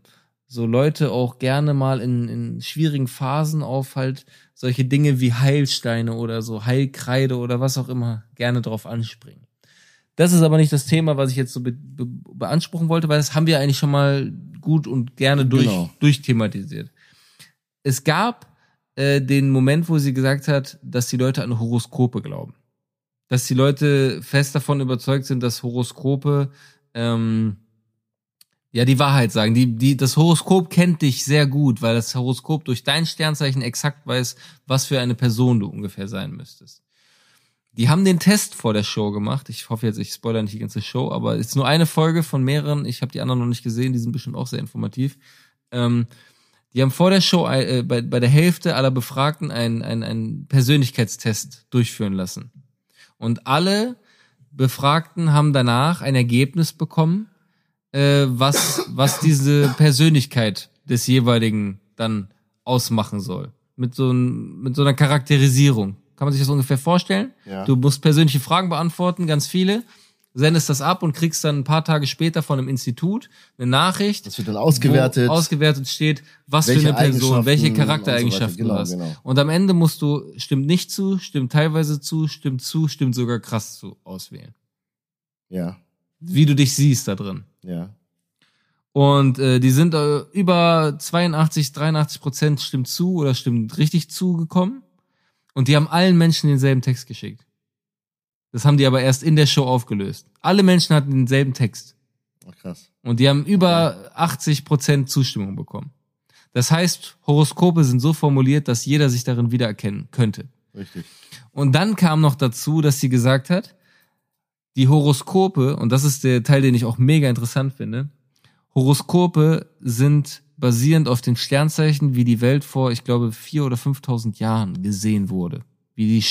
so Leute auch gerne mal in, in schwierigen Phasen auf halt solche Dinge wie Heilsteine oder so Heilkreide oder was auch immer gerne drauf anspringen. Das ist aber nicht das Thema, was ich jetzt so be- be- beanspruchen wollte, weil das haben wir eigentlich schon mal gut und gerne durch, Genau. durchthematisiert. Es gab äh, den Moment, wo sie gesagt hat, dass die Leute an Horoskope glauben. Dass die Leute fest davon überzeugt sind, dass Horoskope ähm, ja die Wahrheit sagen. Die, die, das Horoskop kennt dich sehr gut, weil das Horoskop durch dein Sternzeichen exakt weiß, was für eine Person du ungefähr sein müsstest. Die haben den Test vor der Show gemacht. Ich hoffe jetzt, ich spoilere nicht die ganze Show, aber es ist nur eine Folge von mehreren. Ich habe die anderen noch nicht gesehen, die sind bestimmt auch sehr informativ. Ähm, die haben vor der Show äh, bei, bei der Hälfte aller Befragten einen, einen, einen Persönlichkeitstest durchführen lassen. Und alle Befragten haben danach ein Ergebnis bekommen, äh, was, was diese Persönlichkeit des jeweiligen dann ausmachen soll. Mit so, ein, mit so einer Charakterisierung. Kann man sich das ungefähr vorstellen? Ja. Du musst persönliche Fragen beantworten, ganz viele, sendest das ab und kriegst dann ein paar Tage später von einem Institut eine Nachricht. Das wird dann ausgewertet. Wo ausgewertet steht, was für Welche eine Person, welche Eigenschaften Charaktereigenschaften und so weiter. du hast. Genau, genau. Und am Ende musst du, stimmt nicht zu, stimmt teilweise zu, stimmt zu, stimmt sogar krass zu auswählen. Ja, Wie du dich siehst da drin. ja. Und äh, die sind äh, über zweiundachtzig, dreiundachtzig Prozent stimmt zu oder stimmt richtig zugekommen. Und die haben allen Menschen denselben Text geschickt. Das haben die aber erst in der Show aufgelöst. Alle Menschen hatten denselben Text. Ach, krass. Und die haben über achtzig Prozent Zustimmung bekommen. Das heißt, Horoskope sind so formuliert, dass jeder sich darin wiedererkennen könnte. Richtig. Und dann kam noch dazu, dass sie gesagt hat, die Horoskope, und das ist der Teil, den ich auch mega interessant finde, Horoskope sind basierend auf den Sternzeichen, wie die Welt vor, ich glaube, vier oder fünftausend Jahren gesehen wurde. Wie die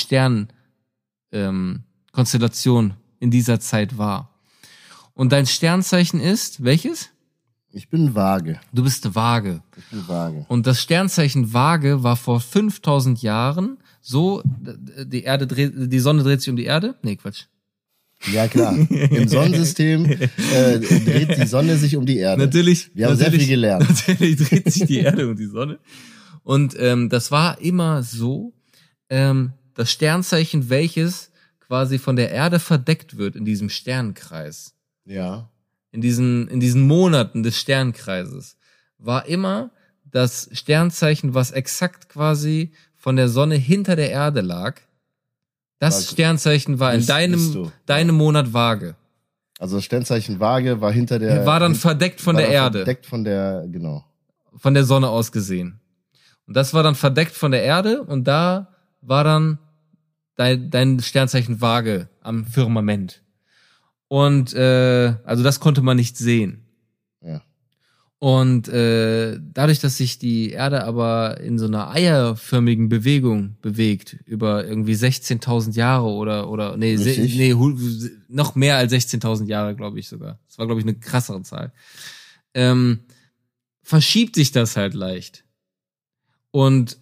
Sternkonstellation ähm, in dieser Zeit war. Und dein Sternzeichen ist, welches? Ich bin Waage. Du bist Waage. Ich bin Waage. Und das Sternzeichen Waage war vor fünftausend Jahren so, die Erde dreht, die Sonne dreht sich um die Erde? Nee, Quatsch. Ja, klar. Im Sonnensystem äh, dreht die Sonne sich um die Erde. Natürlich. Wir haben natürlich, sehr viel gelernt. Natürlich dreht sich die Erde um die Sonne. Und ähm, das war immer so, ähm, das Sternzeichen, welches quasi von der Erde verdeckt wird in diesem Sternkreis, Ja. in diesen in diesen Monaten des Sternkreises, war immer das Sternzeichen, was exakt quasi von der Sonne hinter der Erde lag. Das War- Sternzeichen war in bist- bist deinem du. deinem Monat Waage. Also das Sternzeichen Waage war hinter der... War dann verdeckt von war der dann Erde. Verdeckt von der, genau. Von der Sonne aus gesehen. Und das war dann verdeckt von der Erde und da war dann dein, dein Sternzeichen Waage am Firmament. Und äh, also das konnte man nicht sehen. Ja. Und äh, dadurch, dass sich die Erde aber in so einer eierförmigen Bewegung bewegt, über irgendwie sechzehntausend Jahre oder, oder nee, se, Richtig. nee hu- noch mehr als sechzehntausend Jahre, glaube ich sogar. Das war, glaube ich, eine krassere Zahl. Ähm, verschiebt sich das halt leicht. Und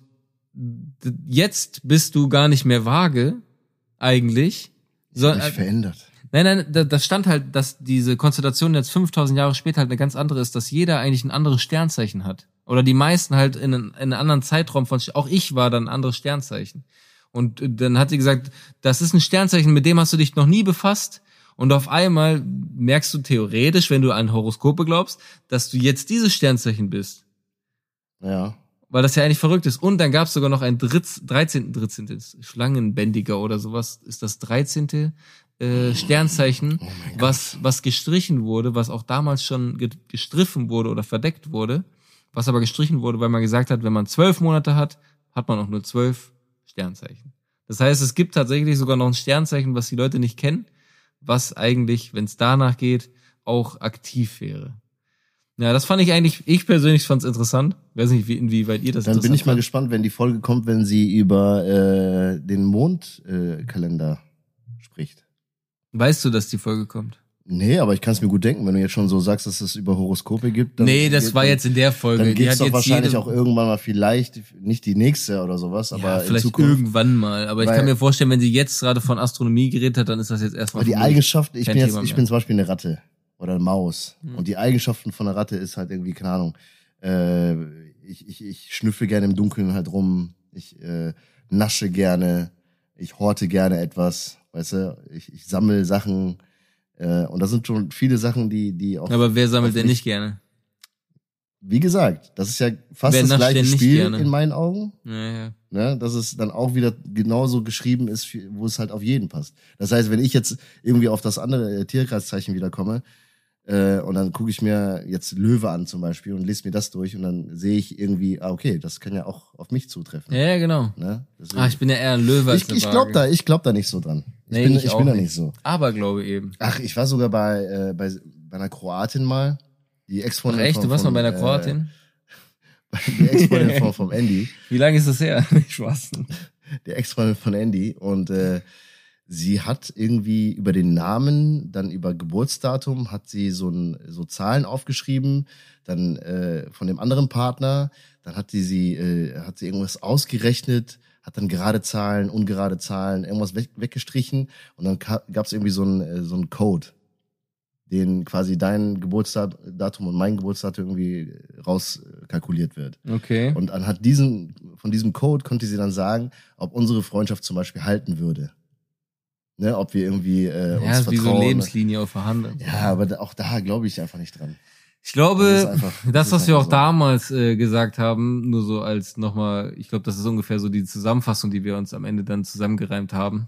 d- jetzt bist du gar nicht mehr Waage, eigentlich. So, Sich verändert. Nein, nein, da, das stand halt, dass diese Konstellation jetzt fünftausend Jahre später halt eine ganz andere ist, dass jeder eigentlich ein anderes Sternzeichen hat. Oder die meisten halt in, einen- in einen anderen Zeitraum von, auch ich war dann ein anderes Sternzeichen. Und dann hat sie gesagt, das ist ein Sternzeichen, mit dem hast du dich noch nie befasst. Und auf einmal merkst du theoretisch, wenn du an Horoskope glaubst, dass du jetzt dieses Sternzeichen bist. Ja. Weil das ja eigentlich verrückt ist. Und dann gab es sogar noch ein Dritz, dreizehnten dreizehnten Schlangenbändiger oder sowas, ist das dreizehnte Äh, Sternzeichen, Oh mein Gott. was was gestrichen wurde, was auch damals schon ge- gestriffen wurde oder verdeckt wurde, was aber gestrichen wurde, weil man gesagt hat, wenn man zwölf Monate hat, hat man auch nur zwölf Sternzeichen. Das heißt, es gibt tatsächlich sogar noch ein Sternzeichen, was die Leute nicht kennen, was eigentlich, wenn es danach geht, auch aktiv wäre. Ja, das fand ich eigentlich, ich persönlich fand es interessant. Weiß nicht, wie, inwieweit ihr das Dann bin interessant ich mal fand. gespannt, wenn die Folge kommt, wenn sie über äh, den Mondkalender äh, Kalender spricht. Weißt du, dass die Folge kommt? Nee, aber ich kann es mir gut denken, wenn du jetzt schon so sagst, dass es über Horoskope gibt. Dann Nee, das geht- war dann, jetzt in der Folge. Dann Die gibt's hat doch jetzt wahrscheinlich jede, auch irgendwann mal vielleicht, nicht die nächste oder sowas, aber ja, in vielleicht Zukunft. irgendwann mal. Aber ich Weil- kann mir vorstellen, wenn sie jetzt gerade von Astronomie geredet hat, dann ist das jetzt erstmal Aber die vermutlich Eigenschaften, ich kein bin jetzt, Thema ich mehr. bin zum Beispiel eine Ratte oder eine Maus. Hm. Und die Eigenschaften von einer Ratte ist halt irgendwie, keine Ahnung, Äh, ich, ich, ich schnüffel gerne im Dunkeln halt rum. Ich äh, nasche gerne. Ich horte gerne etwas. Weißt du, ich, ich sammle Sachen. Äh, und das sind schon viele Sachen, die, die auch. Aber wer sammelt denn nicht gerne? Wie gesagt, das ist ja fast Wer das nascht gleiche denn nicht Spiel gerne? in meinen Augen. Ja, ja. Ne, dass es dann auch wieder genauso geschrieben ist, wo es halt auf jeden passt. Das heißt, wenn ich jetzt irgendwie auf das andere Tierkreiszeichen wiederkomme, äh, und dann gucke ich mir jetzt Löwe an zum Beispiel und lese mir das durch und dann sehe ich irgendwie, ah, okay, das kann ja auch auf mich zutreffen. Ja, ja, genau. Ne? Ah, ich bin ja eher ein Löwe als Ich, eine ich glaube Waage. da, ich glaube da nicht so dran. Ich Nee, bin, ich ich auch bin da nicht. nicht so. Aber glaube eben. Ach, ich war sogar bei, äh, bei, bei einer Kroatin mal. Die Ach Ex-Freundin echt, von, du warst mal von, bei einer äh, Kroatin? Die Ex-Freundin von, vom Andy. Wie lange ist das her? Nicht Spaß. Der Ex-Freundin von Andy. Und äh, sie hat irgendwie über den Namen, dann über Geburtsdatum, hat sie so, ein, so Zahlen aufgeschrieben, dann äh, von dem anderen Partner, dann hat die sie, äh, hat sie irgendwas ausgerechnet, hat dann gerade Zahlen, ungerade Zahlen, irgendwas weg, weggestrichen und dann gab es irgendwie so einen äh, so einen Code, den quasi dein Geburtsdatum und mein Geburtsdatum irgendwie rauskalkuliert wird. Okay. Und anhand diesen, von diesem Code konnte sie dann sagen, ob unsere Freundschaft zum Beispiel halten würde. Ne, ob wir irgendwie äh, uns Ja, ist wie so vertrauen. Lebenslinie auf der Hand. Ja, aber da, auch da glaube ich einfach nicht dran. Ich glaube, Das das, ist einfach- das ist was wir einfach auch so. damals äh, gesagt haben, nur so als nochmal, ich glaube, das ist ungefähr so die Zusammenfassung, die wir uns am Ende dann zusammengereimt haben.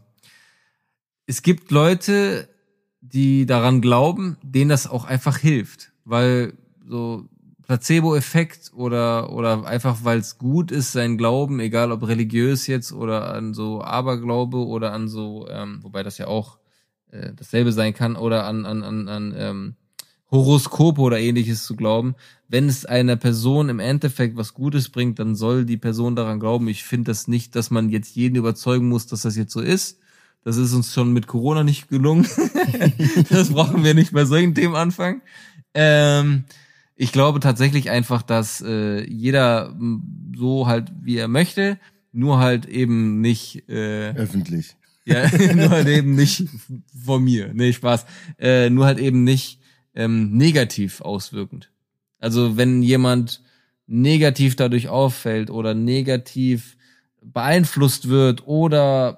Es gibt Leute, die daran glauben, denen das auch einfach hilft, weil so Placebo-Effekt oder oder einfach, weil es gut ist, sein Glauben, egal ob religiös jetzt oder an so Aberglaube oder an so, ähm, wobei das ja auch äh, dasselbe sein kann, oder an an an an ähm, Horoskope oder ähnliches zu glauben. Wenn es einer Person im Endeffekt was Gutes bringt, dann soll die Person daran glauben. Ich finde das nicht, dass man jetzt jeden überzeugen muss, dass das jetzt so ist. Das ist uns schon mit Corona nicht gelungen. Das brauchen wir nicht bei solchen Themen anfangen. Ähm, ich glaube tatsächlich einfach, dass äh, jeder m, so halt, wie er möchte, nur halt eben nicht äh, Öffentlich. ja, nur halt eben nicht von mir. Nee, Spaß. Äh, nur halt eben nicht ähm, negativ auswirkend. Also wenn jemand negativ dadurch auffällt oder negativ beeinflusst wird oder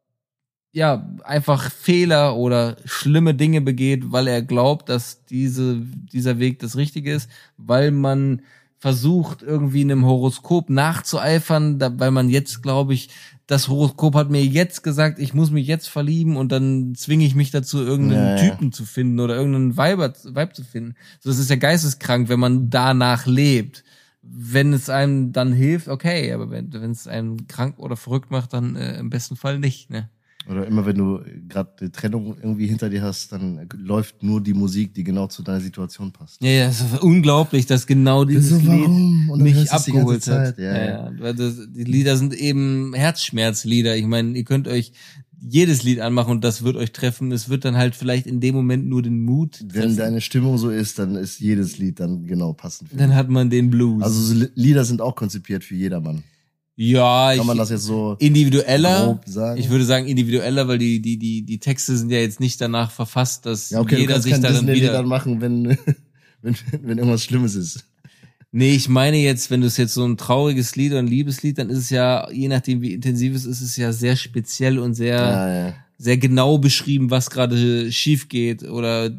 ja, einfach Fehler oder schlimme Dinge begeht, weil er glaubt, dass diese, dieser Weg das Richtige ist, weil man versucht, irgendwie einem Horoskop nachzueifern, da, weil man jetzt, glaube ich, das Horoskop hat mir jetzt gesagt, ich muss mich jetzt verlieben und dann zwinge ich mich dazu, irgendeinen Ja, ja. Typen zu finden oder irgendeinen Weiber, Weib zu finden. So, das ist ja geisteskrank, wenn man danach lebt. Wenn es einem dann hilft, okay, aber wenn wenn es einem krank oder verrückt macht, dann äh, im besten Fall nicht, ne? Oder immer wenn du gerade die Trennung irgendwie hinter dir hast, dann läuft nur die Musik, die genau zu deiner Situation passt. Ja, ja, es ist unglaublich, dass genau dieses So, Lied warum? Und dann mich hörst du es die ganze abgeholt hat. Zeit. Ja, Ja, ja. ja. Weil das, die Lieder sind eben Herzschmerzlieder. Ich meine, ihr könnt euch jedes Lied anmachen und das wird euch treffen. Es wird dann halt vielleicht in dem Moment nur den Mut Wenn treffen. deine Stimmung so ist, dann ist jedes Lied dann genau passend für Dann dich. hat man den Blues. Also so Li- Lieder sind auch konzipiert für jedermann. ja, ich, Kann man das jetzt so individueller. grob sagen? Ich würde sagen individueller, weil die die die die Texte sind ja jetzt nicht danach verfasst, dass Ja, okay, du jeder kannst sich kein darin Disney-Lied wieder. dann machen, wenn, wenn, wenn irgendwas Schlimmes ist. Nee, ich meine jetzt, wenn du es jetzt so ein trauriges Lied oder ein Liebeslied, dann ist es ja, je nachdem wie intensiv es ist, ist es ja sehr speziell und sehr Ja, ja. sehr genau beschrieben, was gerade schief geht oder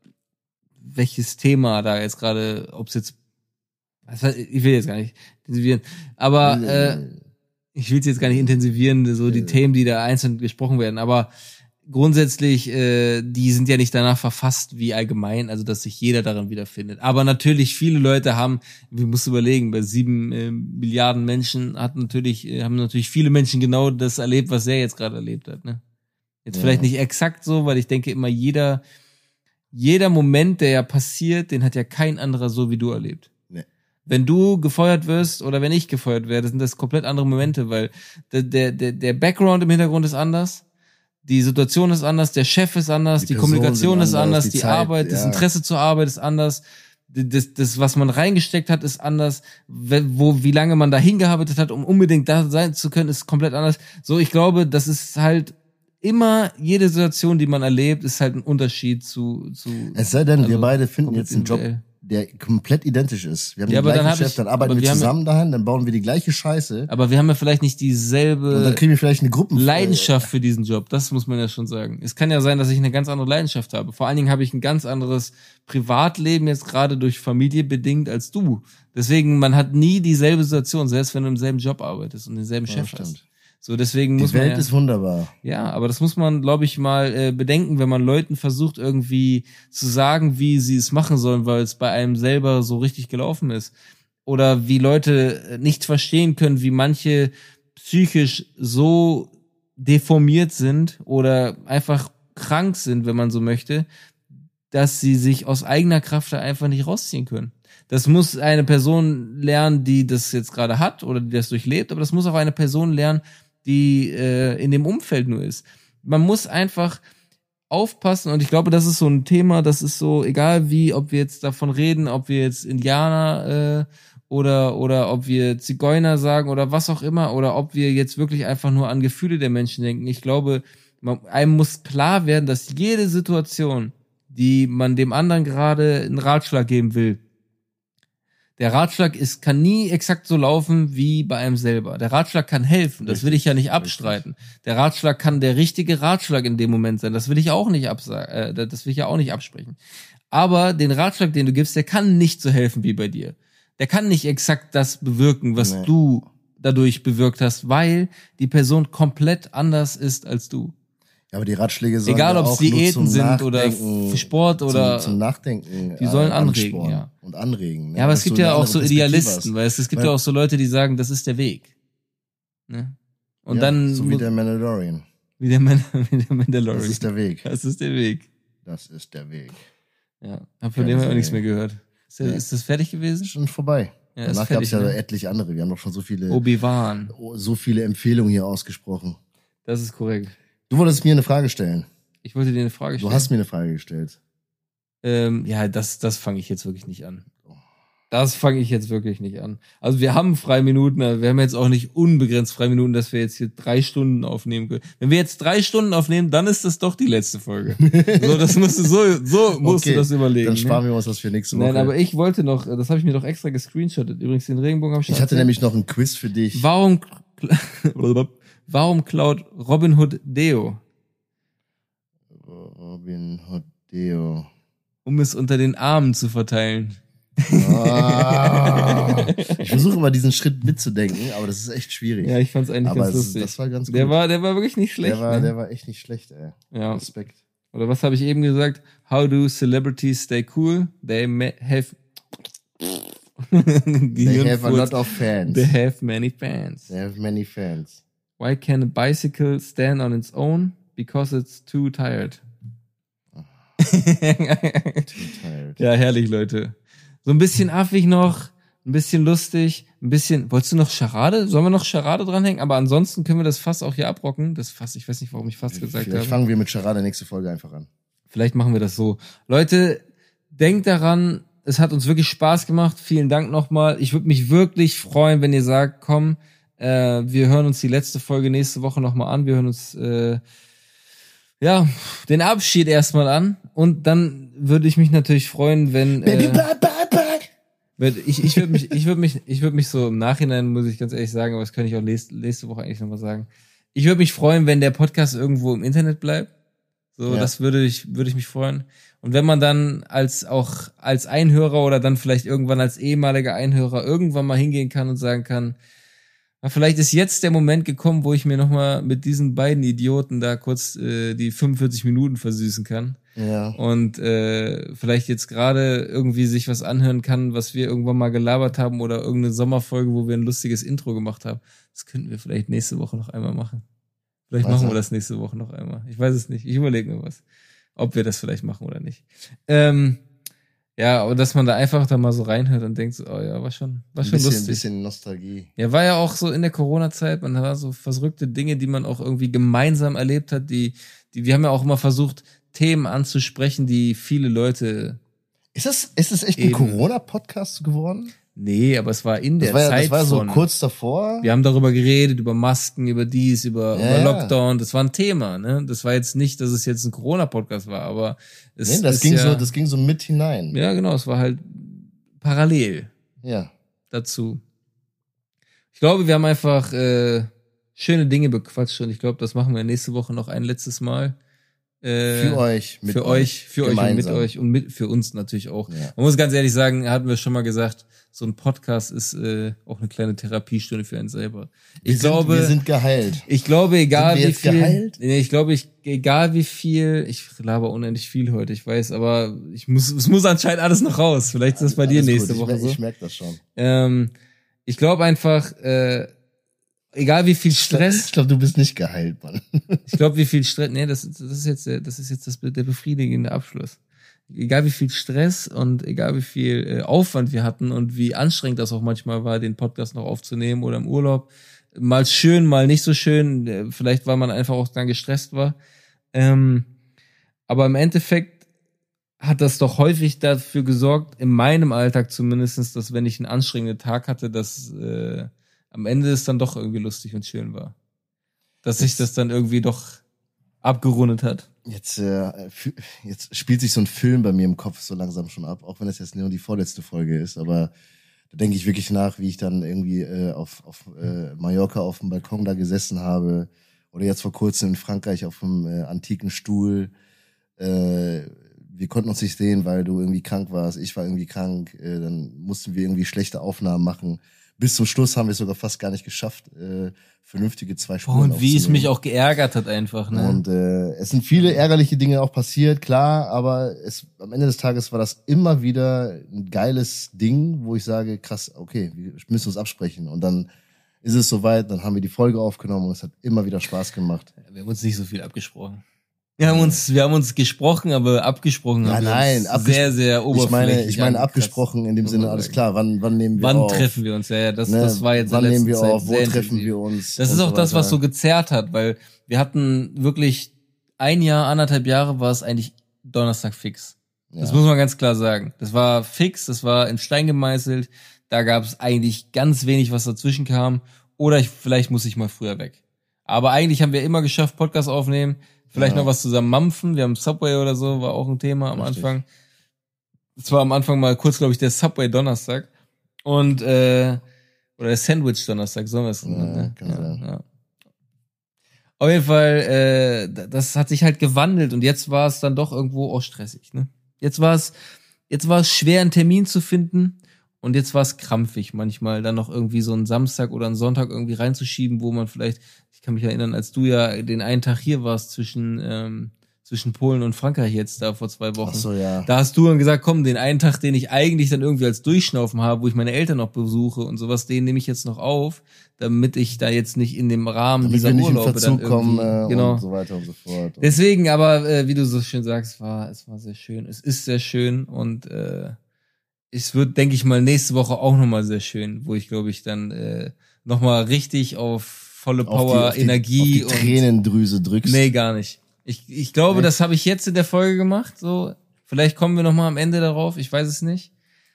welches Thema da jetzt gerade, ob es jetzt, was weiß ich ich will jetzt gar nicht intensivieren, aber äh, ich will es jetzt gar nicht intensivieren, so die Ja. Themen, die da einzeln gesprochen werden, aber grundsätzlich, äh, die sind ja nicht danach verfasst wie allgemein, also dass sich jeder darin wiederfindet. Aber natürlich, viele Leute haben, wir müssen überlegen, bei sieben äh, Milliarden Menschen hat natürlich, äh, haben natürlich viele Menschen genau das erlebt, was er jetzt gerade erlebt hat, ne? Jetzt Ja. vielleicht nicht exakt so, weil ich denke immer, jeder, jeder Moment, der ja passiert, den hat ja kein anderer so wie du erlebt. Nee. Wenn du gefeuert wirst oder wenn ich gefeuert werde, sind das komplett andere Momente, weil der, der, der, der Background im Hintergrund ist anders, die Situation ist anders, der Chef ist anders, Die die, Personen Kommunikation sind ist anders, anders, die die, Zeit, Arbeit, das ja. Interesse zur Arbeit ist anders, das, das, was man reingesteckt hat, ist anders, wo, wie lange man da hingearbeitet hat, um unbedingt da sein zu können, ist komplett anders. So, ich glaube, das ist halt immer, jede Situation, die man erlebt, ist halt ein Unterschied zu, zu Es sei denn, wir also beide finden komplett jetzt einen Job, individuell. der komplett identisch ist. Wir haben Ja, den aber dann gleichen hab Chef, ich- dann arbeiten aber wir wir haben zusammen dahin, dann bauen wir die gleiche Scheiße Aber wir haben ja vielleicht nicht und dann dieselbe kriegen wir vielleicht eine Gruppen Leidenschaft für diesen Job. Das muss man ja schon sagen. Es kann ja sein, dass ich eine ganz andere Leidenschaft habe. Vor allen Dingen habe ich ein ganz anderes Privatleben jetzt gerade durch Familie bedingt als du. Deswegen, man hat nie dieselbe Situation, selbst wenn du im selben Job arbeitest und denselben Ja, Chef stimmt. hast. So, deswegen Die muss man Welt ja, ist wunderbar. ja, aber das muss man, glaube ich, mal äh, bedenken, wenn man Leuten versucht, irgendwie zu sagen, wie sie es machen sollen, weil es bei einem selber so richtig gelaufen ist. Oder wie Leute äh, nicht verstehen können, wie manche psychisch so deformiert sind oder einfach krank sind, wenn man so möchte, dass sie sich aus eigener Kraft da einfach nicht rausziehen können. Das muss eine Person lernen, die das jetzt gerade hat oder die das durchlebt, aber das muss auch eine Person lernen, die äh, in dem Umfeld nur ist. Man muss einfach aufpassen und ich glaube, das ist so ein Thema, das ist so, egal wie, ob wir jetzt davon reden, ob wir jetzt Indianer äh, oder oder ob wir Zigeuner sagen oder was auch immer oder ob wir jetzt wirklich einfach nur an Gefühle der Menschen denken. Ich glaube, man, einem muss klar werden, dass jede Situation, die man dem anderen gerade einen Ratschlag geben will, der Ratschlag ist, kann nie exakt so laufen wie bei einem selber. Der Ratschlag kann helfen, das will ich ja nicht abstreiten. Der Ratschlag kann der richtige Ratschlag in dem Moment sein, das will ich auch nicht absagen, äh, das will ich ja auch nicht absprechen. Aber den Ratschlag, den du gibst, der kann nicht so helfen wie bei dir. Der kann nicht exakt das bewirken, was Nee. du dadurch bewirkt hast, weil die Person komplett anders ist als du. Ja, aber die Ratschläge sollen Egal, ja ob es auch nur Diäten zum sind oder Nachdenken, für Sport oder zum, zum Nachdenken. die sollen äh, anregen, anspornen ja. Und anregen. Ne? ja, aber es Dass gibt du ja eine auch andere so Perspektive Idealisten, hast. weißt du, es gibt Weil- ja auch so Leute, die sagen, das ist der Weg. Ne? Und ja, dann so wie der Mandalorian. wie der, Man wie der Mandalorian. Das ist der Weg. Das ist der Weg. Das ist der Weg. Ja, hab von Ja, dem das auch ist nichts der mehr gehört. Ist, der, Ja. ist das fertig gewesen? Ist schon vorbei. Ja, ist Danach gab es fertig, ja ne? etliche andere. Wir haben doch schon so viele, Obi-Wan. so viele Empfehlungen hier ausgesprochen. Das ist korrekt. Du wolltest mir eine Frage stellen. Ich wollte dir eine Frage stellen. Du hast mir eine Frage gestellt. Ähm, ja, das, das fange ich jetzt wirklich nicht an. Das fange ich jetzt wirklich nicht an. Also wir haben freie Minuten, aber wir haben jetzt auch nicht unbegrenzt freie Minuten, dass wir jetzt hier drei Stunden aufnehmen können. Wenn wir jetzt drei Stunden aufnehmen, dann ist das doch die letzte Folge. So, das musst du so, so musst Okay, du das überlegen. Dann sparen ne? wir uns das für nächste Woche. Nein, aber ich wollte noch, das habe ich mir doch extra gescreenshottet. Übrigens den Regenbogen habe ich schon ich hatte erzählt. nämlich noch ein Quiz für dich. Warum, warum klaut Robin Hood Deo? Robin Hood Deo. Um es unter den Armen zu verteilen. Ah. Ich versuche immer diesen Schritt mitzudenken, aber das ist echt schwierig. Ja, ich fand's eigentlich aber ganz es- lustig. das war ganz gut. Der war, der war wirklich nicht schlecht. der war, ne? der war echt nicht schlecht, ey. ja. Respekt. Oder was habe ich eben gesagt? How do celebrities stay cool? They ma- have They have a lot of fans. They have many fans. They have many fans. Why can a bicycle stand on its own? Because it's too tired. Too tired. Ja, herrlich, Leute. So ein bisschen affig noch, ein bisschen lustig, ein bisschen. Wolltest du noch Charade? Sollen wir noch Charade dranhängen? Aber ansonsten können wir das Fass auch hier abrocken. Das Fass, ich weiß nicht, warum ich Fass gesagt Vielleicht habe. fangen wir mit Charade nächste Folge einfach an. Vielleicht machen wir das so. Leute, denkt daran, es hat uns wirklich Spaß gemacht. Vielen Dank nochmal. Ich würde mich wirklich freuen, wenn ihr sagt, komm, äh, wir hören uns die letzte Folge nächste Woche nochmal an. Wir hören uns äh, ja den Abschied erstmal an. Und dann würde ich mich natürlich freuen, wenn äh, wenn- ich ich würde mich ich würde mich ich würde mich so im Nachhinein, muss ich ganz ehrlich sagen, aber das kann ich auch nächste, nächste Woche eigentlich nochmal sagen. Ich würde mich freuen, wenn der Podcast irgendwo im Internet bleibt. So, Ja. das würde ich, würde ich mich freuen. Und wenn man dann als auch als Einhörer oder dann vielleicht irgendwann als ehemaliger Einhörer irgendwann mal hingehen kann und sagen kann, na, vielleicht ist jetzt der Moment gekommen, wo ich mir nochmal mit diesen beiden Idioten da kurz äh, die fünfundvierzig Minuten versüßen kann. Ja. Und äh, vielleicht jetzt gerade irgendwie sich was anhören kann, was wir irgendwann mal gelabert haben oder irgendeine Sommerfolge, wo wir ein lustiges Intro gemacht haben. Das könnten wir vielleicht nächste Woche noch einmal machen. Vielleicht Also. machen wir das nächste Woche noch einmal. Ich weiß es nicht. Ich überlege mir was. Ob wir das vielleicht machen oder nicht. Ähm, ja, aber dass man da einfach da mal so reinhört und denkt so, oh ja, war schon, war Ein schon bisschen, lustig. bisschen Nostalgie. Ja, war ja auch so in der Corona-Zeit, man hat so verrückte Dinge, die man auch irgendwie gemeinsam erlebt hat, die, die, wir haben ja auch immer versucht, Themen anzusprechen, die viele Leute, Ist das, ist das echt ein Eben. Corona-Podcast geworden? nee, aber es war in der Das war ja, Zeit das war so von, kurz davor. wir haben darüber geredet, über Masken, über dies, über, Ja, über ja. Lockdown, das war ein Thema, ne? Das war jetzt nicht, dass es jetzt ein Corona-Podcast war, aber es Nee, das ist ging ja, so, das ging so mit hinein. ja, genau, es war halt parallel Ja. dazu. Ich glaube, wir haben einfach äh, schöne Dinge bequatscht und ich glaube, das machen wir nächste Woche noch ein letztes Mal. Äh, Für euch, mit für euch, für euch und mit euch und mit für uns natürlich auch. Ja. Man muss ganz ehrlich sagen, hatten wir schon mal gesagt, so ein Podcast ist äh, auch eine kleine Therapiestunde für einen selber. Ich wir glaube, sind, wir sind geheilt. Ich glaube, egal sind wir wie jetzt viel, geheilt? nee, ich glaube, ich egal wie viel, ich laber unendlich viel heute, ich weiß, aber ich muss, es muss anscheinend alles noch raus. Vielleicht ist das bei alles dir gut. nächste ich Woche merk, so. Ich merke das schon. Ähm, ich glaube einfach, äh, egal wie viel Stress. Ich glaube, du bist nicht geheilt, Mann. Ich glaube, wie viel Stress. Nee, das, das ist jetzt, der, das ist jetzt das, der befriedigende Abschluss. Egal wie viel Stress und egal wie viel äh, Aufwand wir hatten und wie anstrengend das auch manchmal war, den Podcast noch aufzunehmen oder im Urlaub. Mal schön, mal nicht so schön. Vielleicht, weil man einfach auch dann gestresst war. Ähm, aber im Endeffekt hat das doch häufig dafür gesorgt, in meinem Alltag zumindestens, dass wenn ich einen anstrengenden Tag hatte, dass äh, am Ende es dann doch irgendwie lustig und schön war. Dass sich das dann irgendwie doch abgerundet hat. Jetzt, äh, jetzt spielt sich so ein Film bei mir im Kopf so langsam schon ab, auch wenn es jetzt nur die vorletzte Folge ist, aber da denke ich wirklich nach, wie ich dann irgendwie äh, auf, auf äh, Mallorca auf dem Balkon da gesessen habe oder jetzt vor kurzem in Frankreich auf dem äh, antiken Stuhl. Äh, wir konnten uns nicht sehen, weil du irgendwie krank warst, ich war irgendwie krank, äh, dann mussten wir irgendwie schlechte Aufnahmen machen. Bis zum Schluss haben wir es sogar fast gar nicht geschafft, äh, vernünftige zwei Spuren Und wie es mich auch geärgert hat einfach, ne? Und äh, es sind viele ärgerliche Dinge auch passiert, klar, aber es am Ende des Tages war das immer wieder ein geiles Ding, wo ich sage, krass, okay, wir müssen uns absprechen. Und dann ist es soweit, dann haben wir die Folge aufgenommen und es hat immer wieder Spaß gemacht. Wir haben uns nicht so viel abgesprochen. Wir haben uns, wir haben uns gesprochen, aber abgesprochen ja, haben wir nein, uns sehr, sehr oberflächlich. Ich meine, ich meine abgesprochen in dem Sinne, alles klar, wann, wann nehmen wir wann auf? Wann treffen wir uns? Ja, ja, das, ne? das war jetzt wann in nehmen wir Zeit auf? Wo sehr treffen intensiv. wir uns? Das ist auch so das, was so gezerrt hat, weil wir hatten wirklich ein Jahr, anderthalb Jahre war es eigentlich Donnerstag fix. Ja. Das muss man ganz klar sagen. Das war fix, das war in Stein gemeißelt. Da gab es eigentlich ganz wenig, was dazwischen kam. Oder ich, vielleicht muss ich mal früher weg. Aber eigentlich haben wir immer geschafft, Podcast aufnehmen. Vielleicht ja. noch was zusammen mampfen. Wir haben Subway oder so, war auch ein Thema am Richtig. Anfang. Es war am Anfang mal kurz, glaube ich, der Subway Donnerstag. Und, äh, oder der Sandwich Donnerstag, so was. Ja, ne? kann ja, sein. Ja. Auf jeden Fall, äh, das hat sich halt gewandelt und jetzt war es dann doch irgendwo auch stressig, ne? Jetzt war es, jetzt war es schwer, einen Termin zu finden und jetzt war es krampfig manchmal, dann noch irgendwie so einen Samstag oder einen Sonntag irgendwie reinzuschieben, wo man vielleicht, ich kann mich erinnern, als du ja den einen Tag hier warst zwischen, ähm, zwischen Polen und Frankreich jetzt da vor zwei Wochen. Ach so, ja. Da hast du dann gesagt, komm, den einen Tag, den ich eigentlich dann irgendwie als Durchschnaufen habe, wo ich meine Eltern noch besuche und sowas, den nehme ich jetzt noch auf, damit ich da jetzt nicht in dem Rahmen damit dieser wir nicht Urlaube in Verzug dann kommen irgendwie, äh, genau. und so weiter und so fort. Deswegen, aber äh, wie du so schön sagst, war es war sehr schön. Es ist sehr schön und äh, es wird, denke ich mal, nächste Woche auch nochmal sehr schön, wo ich, glaube ich, dann äh, nochmal richtig auf volle Power, auf die, auf die, Energie auf die Tränendrüse drückst. Nee, gar nicht. Ich, ich glaube, nee. das habe ich jetzt in der Folge gemacht. So, vielleicht kommen wir nochmal am Ende darauf, ich weiß es nicht.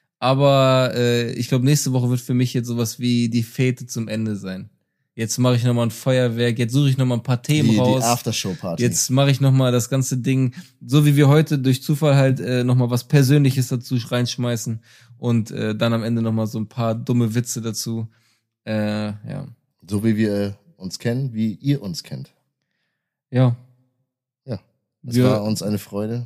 Aber äh, ich glaube, nächste Woche wird für mich jetzt sowas wie die Fete zum Ende sein. Jetzt mache ich nochmal ein Feuerwerk, jetzt suche ich nochmal ein paar Themen die, raus. Die Aftershow-Party. Jetzt mache ich nochmal das ganze Ding, so wie wir heute durch Zufall halt äh, nochmal was Persönliches dazu reinschmeißen und äh, dann am Ende nochmal so ein paar dumme Witze dazu. Äh, ja. So wie wir uns kennen, wie ihr uns kennt. Ja. Ja. Es wir, war uns eine Freude.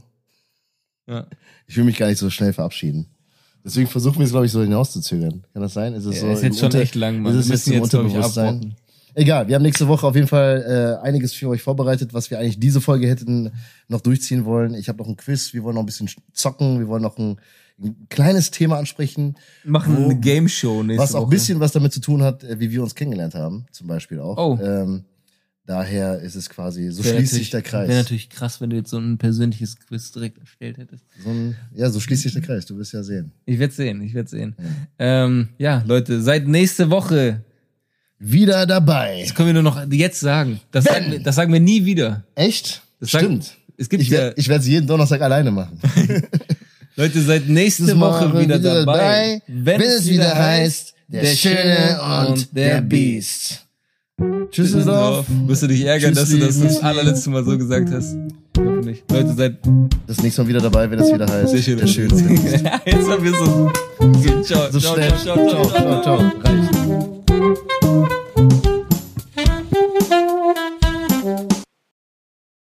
Ja. Ich will mich gar nicht so schnell verabschieden. Deswegen versuchen wir es, glaube ich, so hinauszuzögern. Kann das sein? Ist es ja, so ist jetzt schon Unter- echt lang, Mann. Ist es jetzt im Unterbewusstsein? Egal, wir haben nächste Woche auf jeden Fall äh, einiges für euch vorbereitet, was wir eigentlich diese Folge hätten noch durchziehen wollen. Ich habe noch ein Quiz, wir wollen noch ein bisschen zocken, wir wollen noch ein, ein kleines Thema ansprechen. Machen wo, eine Game Show nächste Was auch ein Woche. bisschen was damit zu tun hat, äh, wie wir uns kennengelernt haben, zum Beispiel auch. Oh. Ähm, daher ist es quasi, so Wär schließt sich der Kreis. Wäre natürlich krass, wenn du jetzt so ein persönliches Quiz direkt erstellt hättest. So ein, ja, so schließt sich der Kreis, du wirst ja sehen. Ich werde sehen, ich werde sehen. Ja. Ähm, ja, Leute, seid nächste Woche wieder dabei. Das können wir nur noch jetzt sagen. Das, sagen wir, das sagen wir nie wieder. Echt? Das Stimmt. Sagen, es gibt ich werde ja, es jeden Donnerstag alleine machen. Leute, seid nächste Woche wieder, wieder dabei, wenn, wenn es wieder heißt, der, der Schöne und der Biest. Tschüsseldorf. Wirst du dich ärgern, Tschüss, dass du das das Müsli. allerletzte Mal so gesagt hast? Ich hoffe nicht. Leute, seid Das nächste Mal wieder dabei, wenn es wieder heißt. sehr schön. Der Schönste. Jetzt haben wir so. Okay, ciao, So ciao, schnell. ciao, ciao, ciao, ciao, ciao. Reicht.